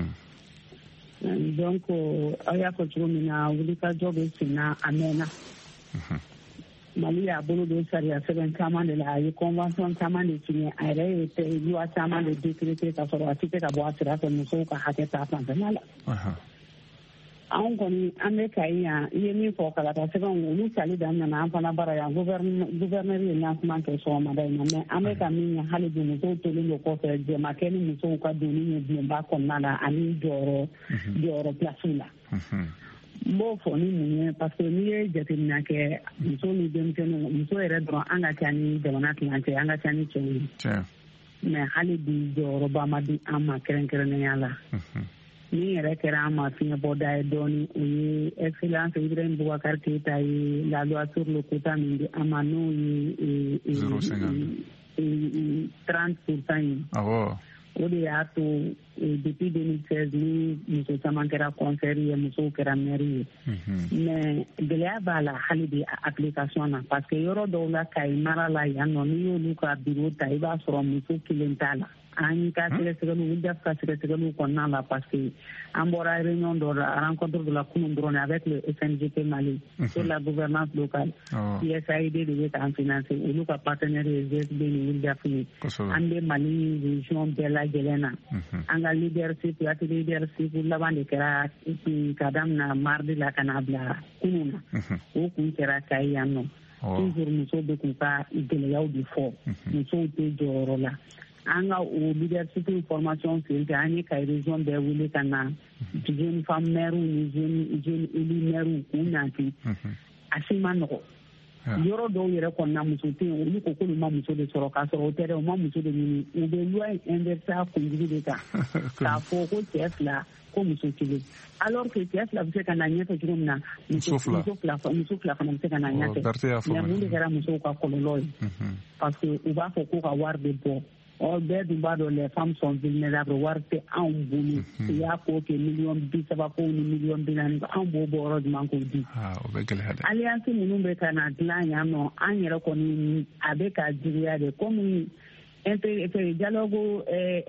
S1: Donc aw y'a fɔ cogo min na wulikajɔ bɛ sen na a mɛnna. Mali y'a bolo don sariya sɛbɛn caman de la a ye convention caman de signé a yɛrɛ ye loi caman de décréter ka sɔrɔ a tɛ se ka bɔ a sira fɛ musow ka hakɛ ta fanfɛla la. Anw kɔni an bɛ Kayi yan i ye min fɔ kalata sɛbɛnw olu tali daminɛna an fana bara yan gouverneur ye lancement kɛ sɔgɔmada in na mais an bɛ ka min ɲɛ hali bi musow tolen don kɔfɛ jɛmakɛ ni musow ka donni ye bulonba kɔnɔna la ani jɔyɔrɔ jɔyɔrɔ pilasiw la. N b'o fɔ ni mun ye parce que n'i ye jateminɛ kɛ muso ni denmisɛnninw muso yɛrɛ dɔrɔn an ka ca ni jamana tilancɛ an ka ca ni cɛw ye mais hali bi jɔyɔrɔba ma di an ma kɛrɛnkɛrɛnnenya la. Ni yɛrɛ kɛra an ma fiɲɛbɔda ye dɔɔni o ye excellence Ibrahim Boubacar Keita ye la loi sur le quota min di an ma n'o ye trente pourcent ye. O de y'a to depuis deux mille seize ni muso caman kɛra conseil ye musow kɛra maire ye. Mais gɛlɛya b'a la hali bi application na parce que yɔrɔ dɔw la Kayi mara la yan nɔ n'i y'olu ka bureau ta i b'a sɔrɔ muso kelen t'a la. An ka sɛgɛsɛgɛliw Wilidafu ka sɛgɛsɛgɛliw kɔnɔna la parce que an bɔra réunion dɔ la rencontre de la kunun dɔrɔn avec le F N G P Mali sur la gouvernance locale. U S A I D de bɛ k'an financer olu ka partenaire ye G S B ni Wilidafu ye. An bɛ Mali région bɛɛ lajɛlen na. An ka leadership atelier leadership laban de kɛra ka daminɛ mardi la ka na bila kunun na. O kun kɛra Kayi yan nɔ. Toujours musow bɛ k'u ka gɛlɛyaw de fɔ. Musow tɛ jɔyɔrɔ la. An ka o leadership formation sen fɛ an ye Kayi region bɛɛ wele ka na jeune femme maire ni jeune jeune élu maire k'u nanti a si ma nɔgɔ. Yɔrɔ dɔw yɛrɛ kɔnɔna muso tɛ yen olu ko k'olu ma muso de sɔrɔ k'a sɔrɔ o tɛ dɛ u ma muso de ɲini u bɛ loi inversée a kunjugu de kan k'a fɔ ko cɛ fila ko muso kelen alors que cɛ fila bɛ se ka na ɲɛfɛ cogo min na muso fila muso fila fana bɛ se ka na ɲɛfɛ mais mun de kɛra musow ka kɔlɔlɔ ye parce que u b'a fɔ ko ka wari de bɔ. Bɛɛ dun b'a dɔn les femmes sont vulnérables wari tɛ anw bolo i y'a ko kɛ miliyɔn bi saba ko ni miliyɔn bi naani anw b'o bɔ yɔrɔ jumɛn k'o di. alliance ninnu bɛ ka na dilan yan nɔ an yɛrɛ kɔni a bɛ ka juguya de komi dialogue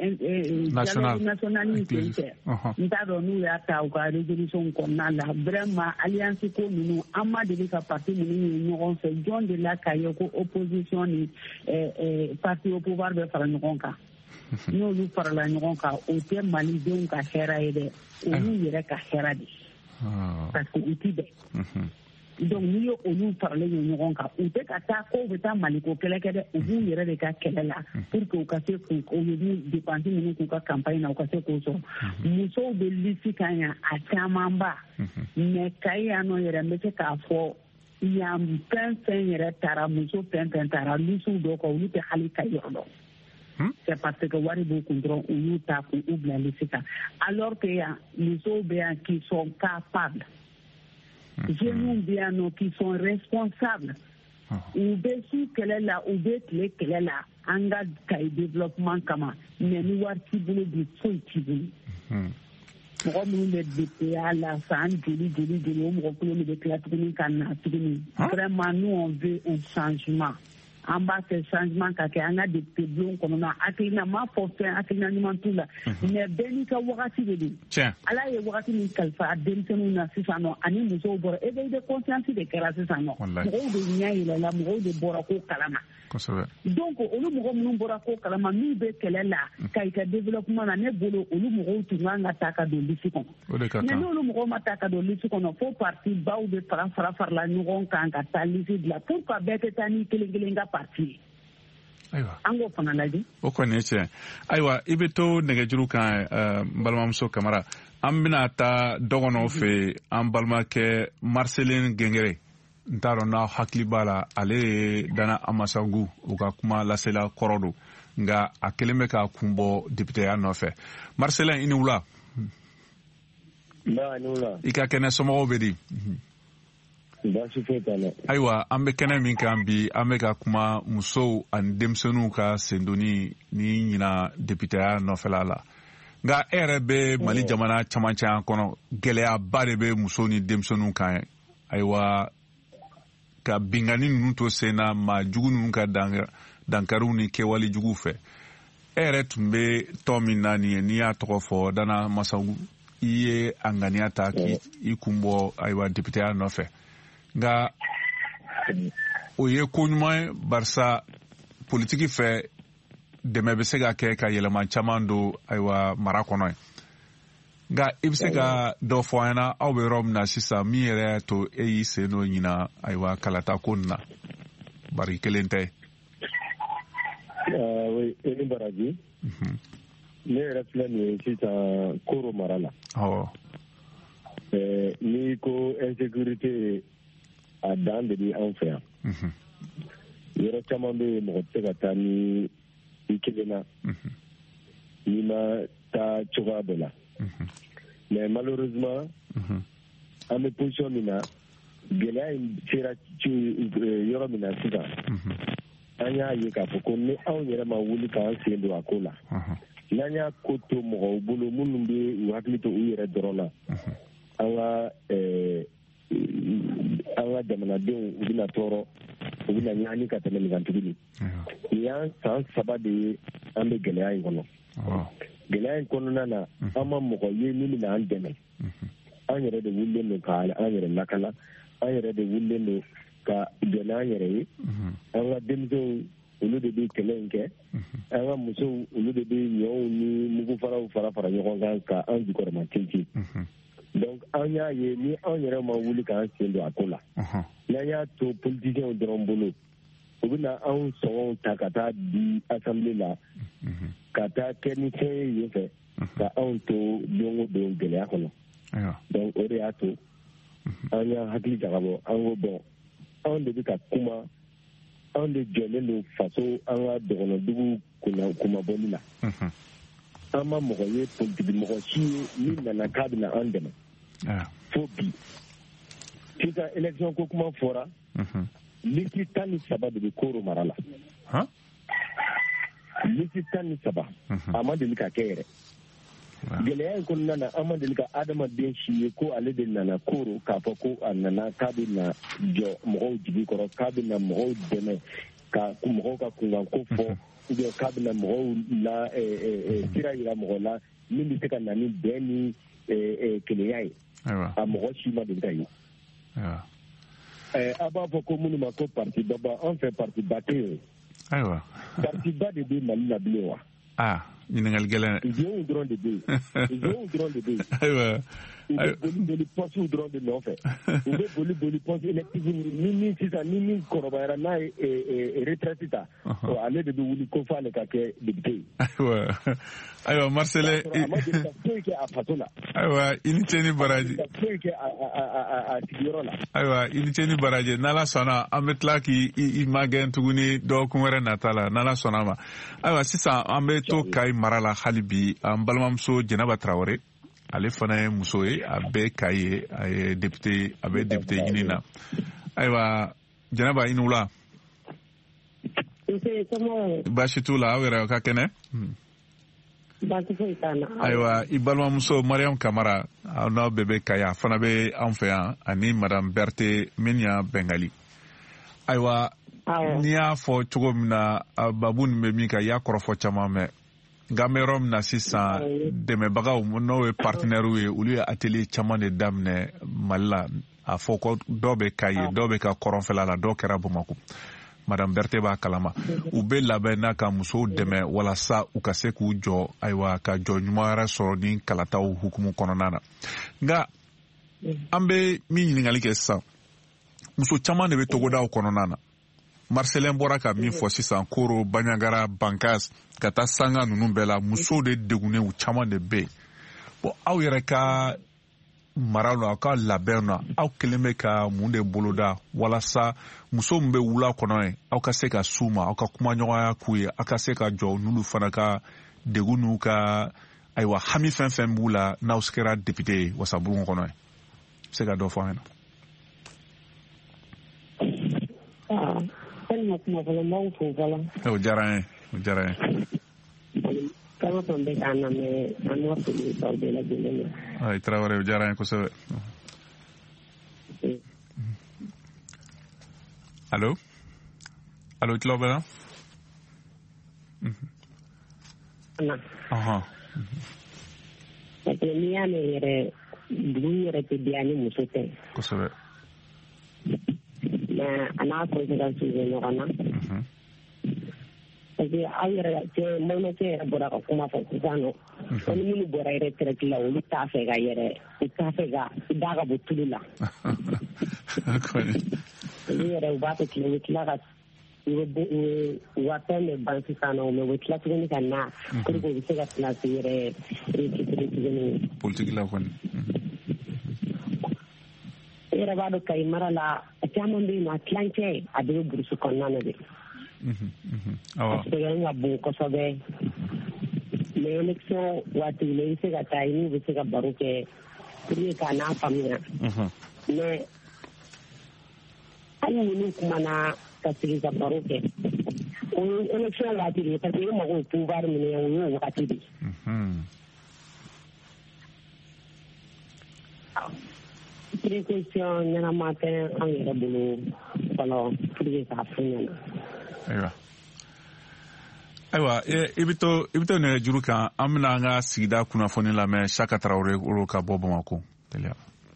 S1: national ni sen fɛ n t'a dɔn n'u y'a ta u ka résolution kɔnɔna la vraiment alliance ko ninnu an ma deli ka parti ninnu ye ɲɔgɔn fɛ jɔn de la k'a ye ko opposition ni parti au pouvoir bɛ fara ɲɔgɔn kan n'olu farala ɲɔgɔn kan o tɛ malidenw ka hɛrɛ ye dɛ olu yɛrɛ ka hɛrɛ de parce que u ti bɛn. Donc n'i ye olu faralen ye ɲɔgɔn kan u tɛ ka taa ko u bɛ taa Maliko kɛlɛ kɛ dɛ u b'u yɛrɛ de ka kɛlɛ la pour que u ka se k'u u ye dépense minnu k'u ka campagne na u ka se k'o sɔrɔ musow bɛ liste kan yan a caman ba mais Kayi yan nɔ yɛrɛ n bɛ se k'a fɔ yan fɛn fɛn yɛrɛ taara muso fɛn fɛn taara liste dɔw kan olu tɛ hali Kayi yɔrɔ dɔn. C'est parce que wari b'u kun dɔrɔn u y'u ta k'u bila liste kan alors que yan musow bɛ yan qui sont capables. Jeunes bɛ yan nɔ qui sont responsables u bɛ su kɛlɛ la u bɛ tile kɛlɛ la an ka Kayi développement kama mais ni wari t'i bolo bi foyi t'i bolo.
S7: mɔgɔ minnu bɛ député la san joli joli joli o mɔgɔ kelen de bɛ tila tuguni ka na tuguni vraiment nous on veut un changement an b'a fɛ changement ka kɛ an ka député bulon kɔnɔna hakilina m'a fɔ fɛn hakilina ɲuman t'u la mais bɛɛ n'i ka wagati de don ala ye wagati min kalifa denmisɛnninw na sisan nɔ ani musow bɔra éveil de conscience de kɛra sisan nɔ mɔgɔw de ɲɛ yɛlɛla mɔgɔw de bɔra ko kalama donc olu mɔgɔ minnu bɔra ko kalama min bɛ kɛlɛ la ka i ka développement na ne bolo olu mɔgɔw tun kan ka taa ka don lisi kɔnɔ mais n'olu mɔgɔw ma taa ka don lisi kɔnɔ fo parti baw bɛ fara fara farala ɲɔgɔn kan ka taa lisi dilan pourquoi bɛɛ tɛ taa ni kelen kelen ka parti ye an k'o fana lajɛ
S5: o kɔni ye tiɲɛ ayiwa i bɛ to nɛgɛjuru kan n balimamuso Kamara an bɛna taa dɔgɔnɔw fɛ an balimakɛ Marcelin Gengere n t'a dɔn n'aw hakili b'a la ale ye Dana Amasagu u ka kuma lasela kɔrɔ don nka a kelen bɛ ka kun bɔ députéya nɔfɛ Marcelin i ni wula i ka kɛnɛ somɔgɔw bɛ di ayiwa an bɛ kɛnɛ min kan bi an bɛ ka kuma musow ani denmisɛnninw ka sendoni ni ɲina députéya nɔfɛla la nka e yɛrɛ bɛ Mali jamana camancɛ an kɔnɔ gɛlɛyaba de bɛ musow ni denmisɛnninw kan ayiwa ka bingani ninnu to sen na maa jugu ninnu ka dankariw ni kɛwale jugu fɛ e yɛrɛ tun bɛ tɔn min na nin ye n'i y'a tɔgɔ fɔ Dana Masagu i ye a ŋaniya ta k'i kun bɔ ayiwa députéya nɔfɛ nka o ye ko ɲuman ye barisa politiki fɛ dɛmɛ bɛ se ka kɛ ka yɛlɛma caman don ayiwa mara kɔnɔ ye nka i bɛ se ka dɔ fɔ an ɲɛna aw bɛ yɔrɔ min na sisan min yɛrɛ to e y'i sen dɔ ɲina ayiwa kalata ko nin na bari kelen tɛ.
S14: oui e ni baraji ne yɛrɛ filɛ nin ye sisan Koro mara la n'i ko insécurité a dan de bɛ anw fɛ yan yɔrɔ caman bɛ yen mɔgɔ tɛ se ka taa ni i kelen na n'i ma taa cogoya dɔ la mais malheureusement an bɛ position min na gɛlɛya in sera yɔrɔ min na sisan an y'a ye k'a fɔ ko ni anw yɛrɛ ma wuli k'an sen don a ko la n'an y'a ko to mɔgɔw bolo minnu bɛ u hakili to u yɛrɛ dɔrɔn na an ka an ka jamanadenw u bɛna tɔɔrɔ u bɛna ɲani ka tɛmɛ nin kan tuguni nin y'an san saba de ye an bɛ gɛlɛya in kɔnɔ gɛlɛya in kɔnɔna na an ma mɔgɔ ye min bɛna an dɛmɛ an yɛrɛ de wulilen don ka an yɛrɛ lakana an yɛrɛ de wulilen don ka dɛmɛ an yɛrɛ ye an ka denmisɛnw olu de bɛ kɛlɛ in kɛ an ka musow olu de bɛ ɲɔw ni mugufaraw fara fara ɲɔgɔn kan ka an jukɔrɔma tintin donc an y'a ye ni an yɛrɛ ma wuli k'an sen don a ko la n'an y'a to politiciens dɔrɔn bolo u bɛna anw sɔngɔw ta ka taa di assemblée la ka taa kɛ ni fɛn ye yen fɛ ka anw to don o don gɛlɛya kɔnɔ donc o de y'a to an y'an hakili jagabɔ an ko bɔn anw de bɛ ka kuma anw de jɔlen don faso an ka dɔgɔnɔdugu kumabɔli la an ma mɔgɔ ye politiki mɔgɔ si ye min nana k'a bɛna an dɛmɛ fo bi sisan élection ko kuma fɔra lisi tan ni saba de bɛ Koro mara la lisi tan ni saba a ma deli ka kɛ yɛrɛ gɛlɛya in kɔnɔna na an ma deli ka adamaden si ye ko ale de nana Koro k'a fɔ ko a nana k'a bɛna jɔ mɔgɔw jigi kɔrɔ k'a bɛna mɔgɔw dɛmɛ ka mɔgɔw ka kunkanko fɔ ou bien k'a bɛna mɔgɔw la sira yira mɔgɔ la min bɛ se ka na ni bɛn ni kelenya ye a mɔgɔ si ma deli ka ye a b'a fɔ ko minnu ma ko parti ba ba an fɛ parti ba tɛ yen parti ba de bɛ Mali la bilen wa
S5: ɲininkali gɛlɛn
S14: jɔnw dɔrɔn de bɛ yen jɔnw dɔrɔn de bɛ yen u bɛ boli boli pɔsiw dɔrɔn de nɔfɛ u bɛ boli boli pɔsi élective ni min sisan ni min kɔrɔbayara n'a ye retraite ta ale de bɛ wuli ko f'ale ka kɛ député ye.
S5: ayiwa ayiwa Marcelin
S14: a ma deli ka foyi kɛ a faso la.
S5: ayiwa i ni ce ni baraji.
S14: a ma deli ka foyi kɛ a sigiyɔrɔ la.
S5: ayiwa i ni ce ni baraji n'Ala sɔnna an bɛ tila k'i magɛn tuguni dɔgɔkun wɛrɛ nata la n'Ala sɔnna ma ayiwa sisan an bɛ to Kayi mara la hali bi an balimamuso Jɛnɛba Tarawele ale fana ye muso ye a bɛ Kayi ye a ye député a bɛ député ɲini na ayiwa Jɛnɛba i ni wula. baasi t'u la aw yɛrɛ ka kɛnɛ. ayiwa i balimamuso Mariam Kamara n'aw bɛɛ bɛ Kaya fana bɛ an fɛ yan ani Madame Berthe Menia Bengali ayiwa n'i y'a fɔ cogo min na babu nin bɛ min kan i y'a kɔrɔfɔ caman mɛn nka an bɛ yɔrɔ min na sisan dɛmɛbagaw n'o ye partenaires ye olu ye atelier caman de daminɛ Mali la a fɔ ko dɔw bɛ Kayi dɔw bɛ ka kɔrɔnfɛla la dɔw kɛra Bamakɔ Madame Berthe b'a kalama u bɛ labɛn n'a ka musow dɛmɛ walasa u ka se k'u jɔ ayiwa ka jɔ ɲuman wɛrɛ sɔrɔ ni kalataw hukumu kɔnɔna na nka an bɛ min ɲininkali kɛ sisan muso caman de bɛ togodaw kɔnɔna na Marcelin bɔra ka min fɔ sisan Koro Banɲagara Bankas ka taa sanga ninnu bɛɛ la musow de degunnen u caman de bɛ yen bon aw yɛrɛ ka mara la aw ka labɛn na aw kelen bɛ ka mun de boloda walasa muso min bɛ wula kɔnɔ ye aw ka se ka s'u ma aw ka kumaɲɔgɔnya k'u ye aw ka se ka jɔ n'olu fana ka degun n'u ka ayiwa hami fɛn fɛn b'u la n'aw kɛra député ye wasabulon kɔnɔ ye se ka dɔ fɔ an ɲɛna. o diyara an ye o diyara an ye.
S15: Kama fan bɛ k'an lamɛn an ka foli baw bɛɛ lajɛlen ma.
S5: ayi Tarawele o diyara an ye kosɛbɛ. Allo allo tulo bɛ na.
S15: Ana. parce que n'i y'a mɛn yɛrɛ dugu yɛrɛ tɛ diya ni muso tɛ.
S5: kosɛbɛ.
S15: mais a n'a conséquence bɛ ɲɔgɔn na. parce que aw yɛrɛ cɛ mɔnɔcɛ yɛrɛ bɔra ka kuma fɔ sisan nɔ ko ni minnu bɔra retraite la olu t'a fɛ ka yɛrɛ u t'a fɛ ka da ka bɔ tulu la olu yɛrɛ u b'a fɛ tile u bɛ tila ka u ka fɛn bɛ ban sisan nɔ mais u bɛ tila tuguni ka na pour que u bɛ se ka place yɛrɛ récupérer tuguni
S5: politique la kɔni
S15: e yɛrɛ b'a dɔn Kayi mara la a caman bɛ yen nɔ a tilancɛ a bɛɛ bɛ burusi kɔnɔna na de. a sɛgɛn ka bon kosɛbɛ mais élection waati la i bɛ se ka taa i n'u bɛ se ka baro kɛ pour que k'a n'a faamuya mais hali n'u kumana ka sigi ka baro kɛ o ye élection waati de ye parce que i mago bɛ pouvoir min na o y'o waati de ye. précaution ɲɛnama tɛ an yɛrɛ bolo fɔlɔ pour que k'a fɔ ɲɛna.
S5: ayiwa ayiwa i bɛ to i bɛ to nɛgɛjuru kan an bɛna an ka sigida kunnafoni lamɛn Saka Tarawele olu ka bɔ Bamakɔ teliya.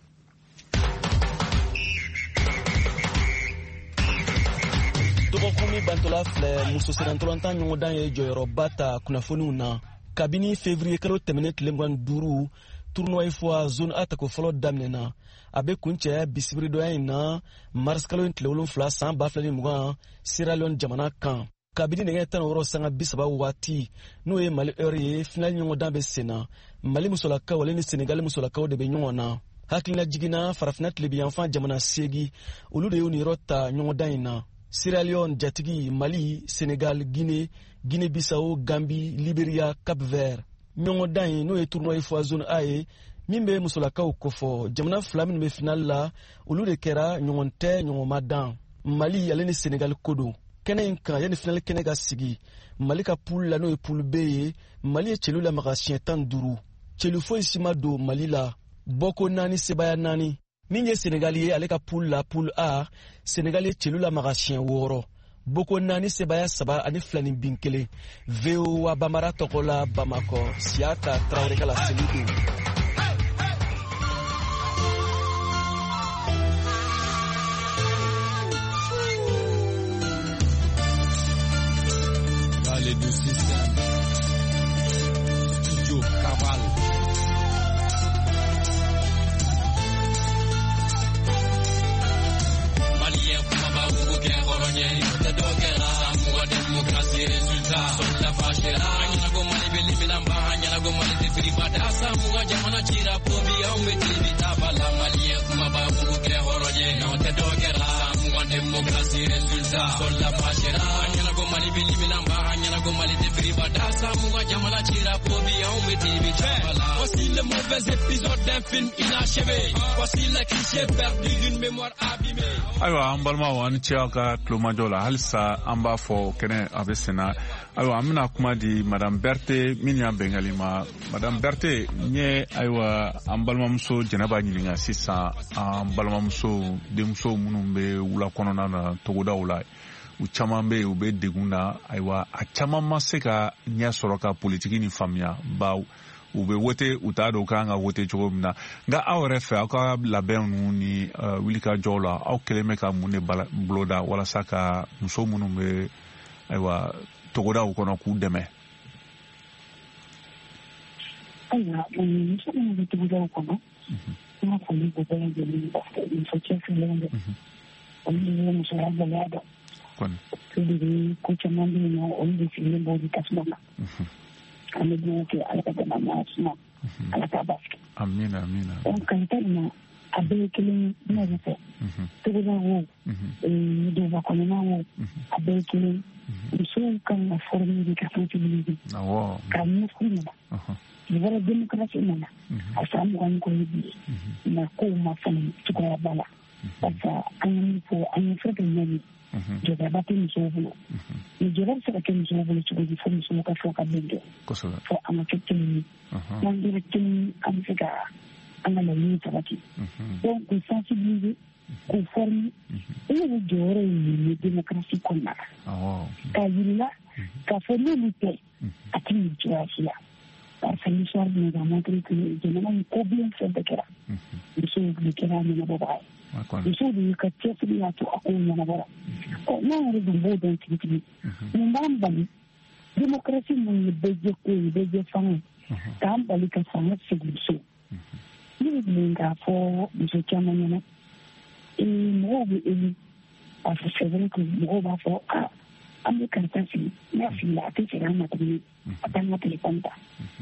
S16: dɔgɔkun min bantɔla filɛ muso sirantɔlɔntan ɲɔgɔndan ye jɔyɔrɔba ta kunnafoniw na kabini février kalo tɛmɛnen tile mugan ni duuru tournoi fois zone A tako fɔlɔ daminɛna a bɛ kuncɛ bisibiridonya in na mars kalo tile wolonfila san ba fila ni mugan Sierra Leone jamana kan kabini nɛgɛ tan ni wɔɔrɔ sanga bi saba waati n'o ye Mali heure ye final ɲɔgɔndan bɛ sen na Mali musolakaw ale ni Senegal musolakaw de bɛ ɲɔgɔn na hakilina jiginna farafinna tilebiyanfan jamana seegin olu de y'u niyɔrɔ ta ɲɔgɔndan in na Sierra Leone jatigi Mali Senegal Guinée Guinée Bissau Gambie Liberia Cap Vert ɲɔgɔndan in n'o ye tournoi fois zone A ye min bɛ musolakaw kofɔ jamana fila minnu bɛ final la olu de kɛra ɲɔgɔn tɛ ɲɔgɔn ma dan Mali ale ni Senegal ko don kɛnɛ in kan yanni final kɛnɛ ka sigi Mali ka poule la n'o ye poule B ye Mali ye celu lamaga siɲɛ tan ni duuru celu foyi si ma don Mali la bɔko naani sebaya naani min ye Senegal ye ale ka poule la poule A Senegal ye celu lamaga siɲɛ wɔɔrɔ boko naani sebaya saba ani fila ni bin kelen V O wa Bamara tɔgɔ la Bamakɔ Siaka Traoré ka la seli don.
S17: Vale do Système Studio Cabal Malien Kumaba Ugo Kehoronye Te Dogera Samoa Démocratie Résultat Son la fachera Anyana go mali beli bilamba Anyana go mali te fribada Samoa Jamana Chira Pobi Aumeti Vitabala Malien Kumaba Ugo Kehoronye Te Dogera Samoa Démocratie Résultat Son la fachera Anyana go mali beli bilamba Anyana go mali te fribada badasa muga jamana tira probi on me tibi chabala. Voici le mauvais épisode d'un film inachevé. Voici la cliché perdu d'une mémoire abîmée.
S5: Aywa ambalma wan chiaka tlomajola halsa amba fo kene abesena. Aywa amina kuma di Madame Berthe minya bengalima. Madame Berthe nye aywa ambalma muso jenaba nyilinga sisa ambalma muso demso munumbe ula konona na togoda ula. U caman be u be deguna aywa a caman ma se ka ɲɛ sɔrɔ ka politiki ni faamuya ba u be wote u t'a dɔn kan ka wote cogo min na nka aw yɛrɛ fɛ aw ka labɛn ninnu ni wulikajɔw la aw kɛlen bɛ ka mun de boloda walasa ka muso minnu be aywa togodaw kɔnɔ k'u dɛmɛ.
S7: Ayiwa muso minnu bɛ togodaw kɔnɔ n ka foli bɛ bɛɛ lajɛlen muso cɛsirilen bɛ olu ye musoya gɛlɛya dɔn. Jadi kucaman ni orang di sini boleh kasih nama. Kami dulu ke ala kata nama semua, ala tabas.
S5: Amin amin.
S7: Orang kata ni ada kini ni ada. Tu betul. Eh dua kali nama ada kini. Isu kan form di kasih sini.
S5: Wow.
S7: Kami sini lah. Negara demokrasi mana? Asal orang kau ini, nak kau macam cukup bala. Pasal angin fu angin frequent Joga bati mzobulu. Nijora saka ke mzobulu chukuji fo msuka foka bende.
S5: Kosola.
S7: Fo amaketini. Nandira tini amsika angala ni tabati. Donc ku sensibiliser, ku former, ile jore ni demokrasi kona.
S5: Oh.
S7: Ka yilla ka former lite atini jwasia. Parce que l'histoire nous a montré que je n'ai pas combien de dekera. Je suis le kera ni na baba. Je suis le quartier qui a tout à na baba. Oh non, on est dans le bon truc. Nous n'avons pas démocratie nous beje ko beje fang. Tam bali ka fang c'est le so. Ni linga fo je chama na. Et moi et parce que c'est vrai que moi va fo ah ame kantasi merci la te sera na tri. Atanga téléphone ta.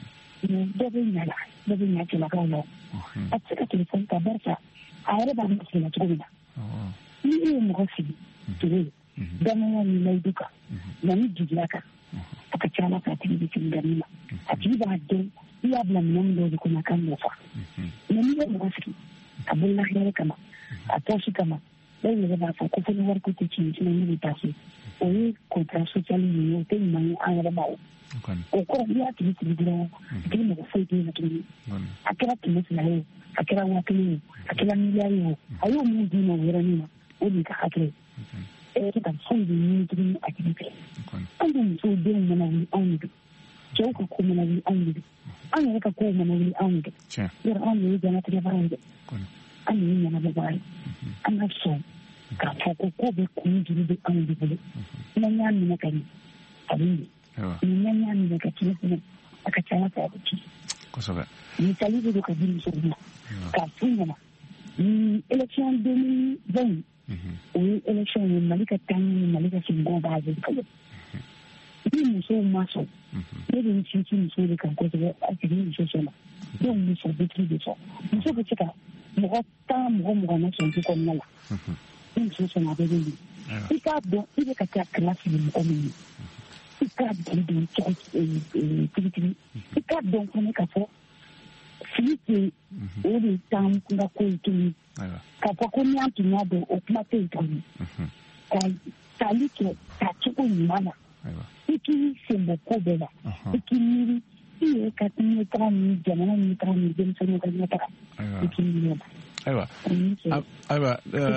S7: Dove nyala, dove nyaki la kaula. Atsika telefoni ka barsa, ayere ba msi na chukuna. Ni iyo mgosi, tuwe. Dama ni naiduka, na ni jijilaka. Akachala ka tibi chingamila. Atibi ba hado, iya bla mnamdo di kuna kandofa. Na ni iyo mgosi, kabulla hiyare kama, atoshi kama. Dai ni ba fa kufuni warku tichi, na ni bitasi. Oye kontra sociali ni yote ni mangi ayere bao. Okoro ya tibi tibi dilo, tibi mo foi tibi na tibi. Akira tibi na yo, akira wakili, akira miliari yo. Ayo mu di mo wera ni ma, odi ka akire. E kita foi di ni tibi akire. Ando mu so de mo na wi andi. Chou ko ko mo na wi andi. Anya ka ko mo na wi andi. Yer andi ya na tibi barande. Ani ni na babai. Ana so ka ko ko be ku ni di andi bele. Na nyani na kani. Abindi. Nyanya ni kachini kuna akachana kwa kuchi.
S5: Kosoba.
S7: Ni salibu do kabili sobi. Ka funga. Ni election deux mille vingt. Oui, election ni malika tani malika singo baadhi. Ni mso maso. Ni ni chichi mso de kan kosoba akili mso sema. Ndio mso bitri de so. Mso kuchika. Mugata mugo mugo na so ko nala. Ni mso sema de ni. Ika do ile katika klasi ni mkomini. Ika donc tibitiri ika donc on ka fo fiti o de tam nga ko ituni ka fo ko nya tunya do o plate ituni ka tali ke ta chuko nyana iki sembo ko bela iki miri iye ka tinye tani jana ni tani dem so ni ka ni ta iki ni
S5: Aywa. Aywa.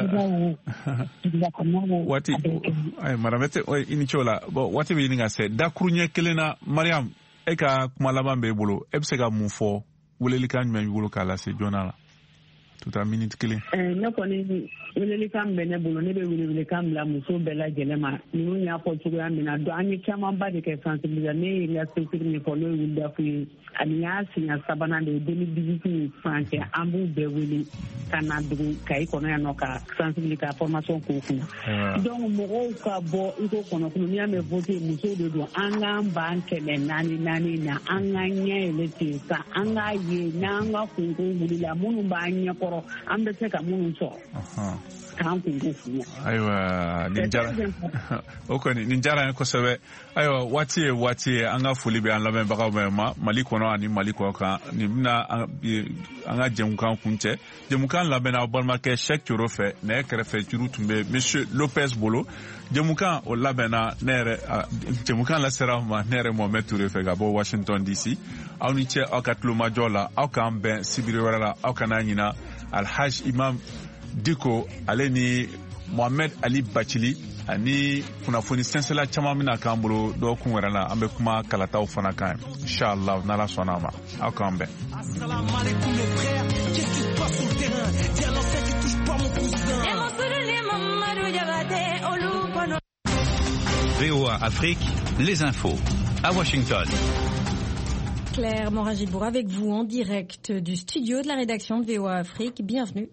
S5: Wati ay maramete o inichola bo wati bi ninga se da kurunye kelena Mariam e ka kuma laban be bolo e be se ka mun fo weleli kan men bolo kala se jonala tout a minute kele
S18: eh no koni weleli kan be ne bolo ne be weleli kan la muso be la jelema ni no nya ko tugo ya mina do anyi chama ba de ke sensibiliser ne ya sensibiliser ni ko no wunda fu aniya sinya sabana de deux mille dix-huit franche ambu be weli kana dugu kai kono ya no ka sensibiliser ka formation ko kuna donc mo ka bo iko kono kuno ni ame voter muso de do anga banke le nani nani na anga nye le tisa anga ye na anga kungu mulila munu ba anya koro ambe se ka munu so k'an kun ko f'u ɲɛ.
S5: Ayiwa nin diyara o kɔni nin diyara an ye kosɛbɛ. Ayiwa waati ye waati ye an ka foli bɛ an lamɛnbagaw bɛɛ ma Mali kɔnɔ ani Mali kɔ kan nin bɛna an ka jɛmukan kun cɛ. Jɛmukan labɛnna aw balimakɛ Sɛki Coro fɛ nɛgɛ kɛrɛfɛ juru tun bɛ Monsieur Lopez bolo. Jɛmukan o labɛnna ne yɛrɛ jɛmukan lasera ma ne yɛrɛ Mohamed Touré fɛ ka bɔ Washington D C. Aw ni cɛ aw ka tulomajɔ la aw k'an bɛn sibiri wɛrɛ la aw kana ɲina Alhaji Imam Diko ale ni Mohamed Ali Bachili ani kunnafoni sɛnsɛla caman bɛna k'an bolo dɔgɔkun wɛrɛ la an bɛ kuma kalataw fana kan inshallah n'Ala sɔnna a ma aw k'an bɛn.
S6: Assalamu alaikum les frères, qu'est-ce qui se passe sur le terrain? Dis à l'ancien qui touche pas mon cousin.
S19: V O A Afrique, les infos à Washington.
S20: Claire Moragidbourg avec vous en direct du studio de la rédaction de V O A Afrique. Bienvenue.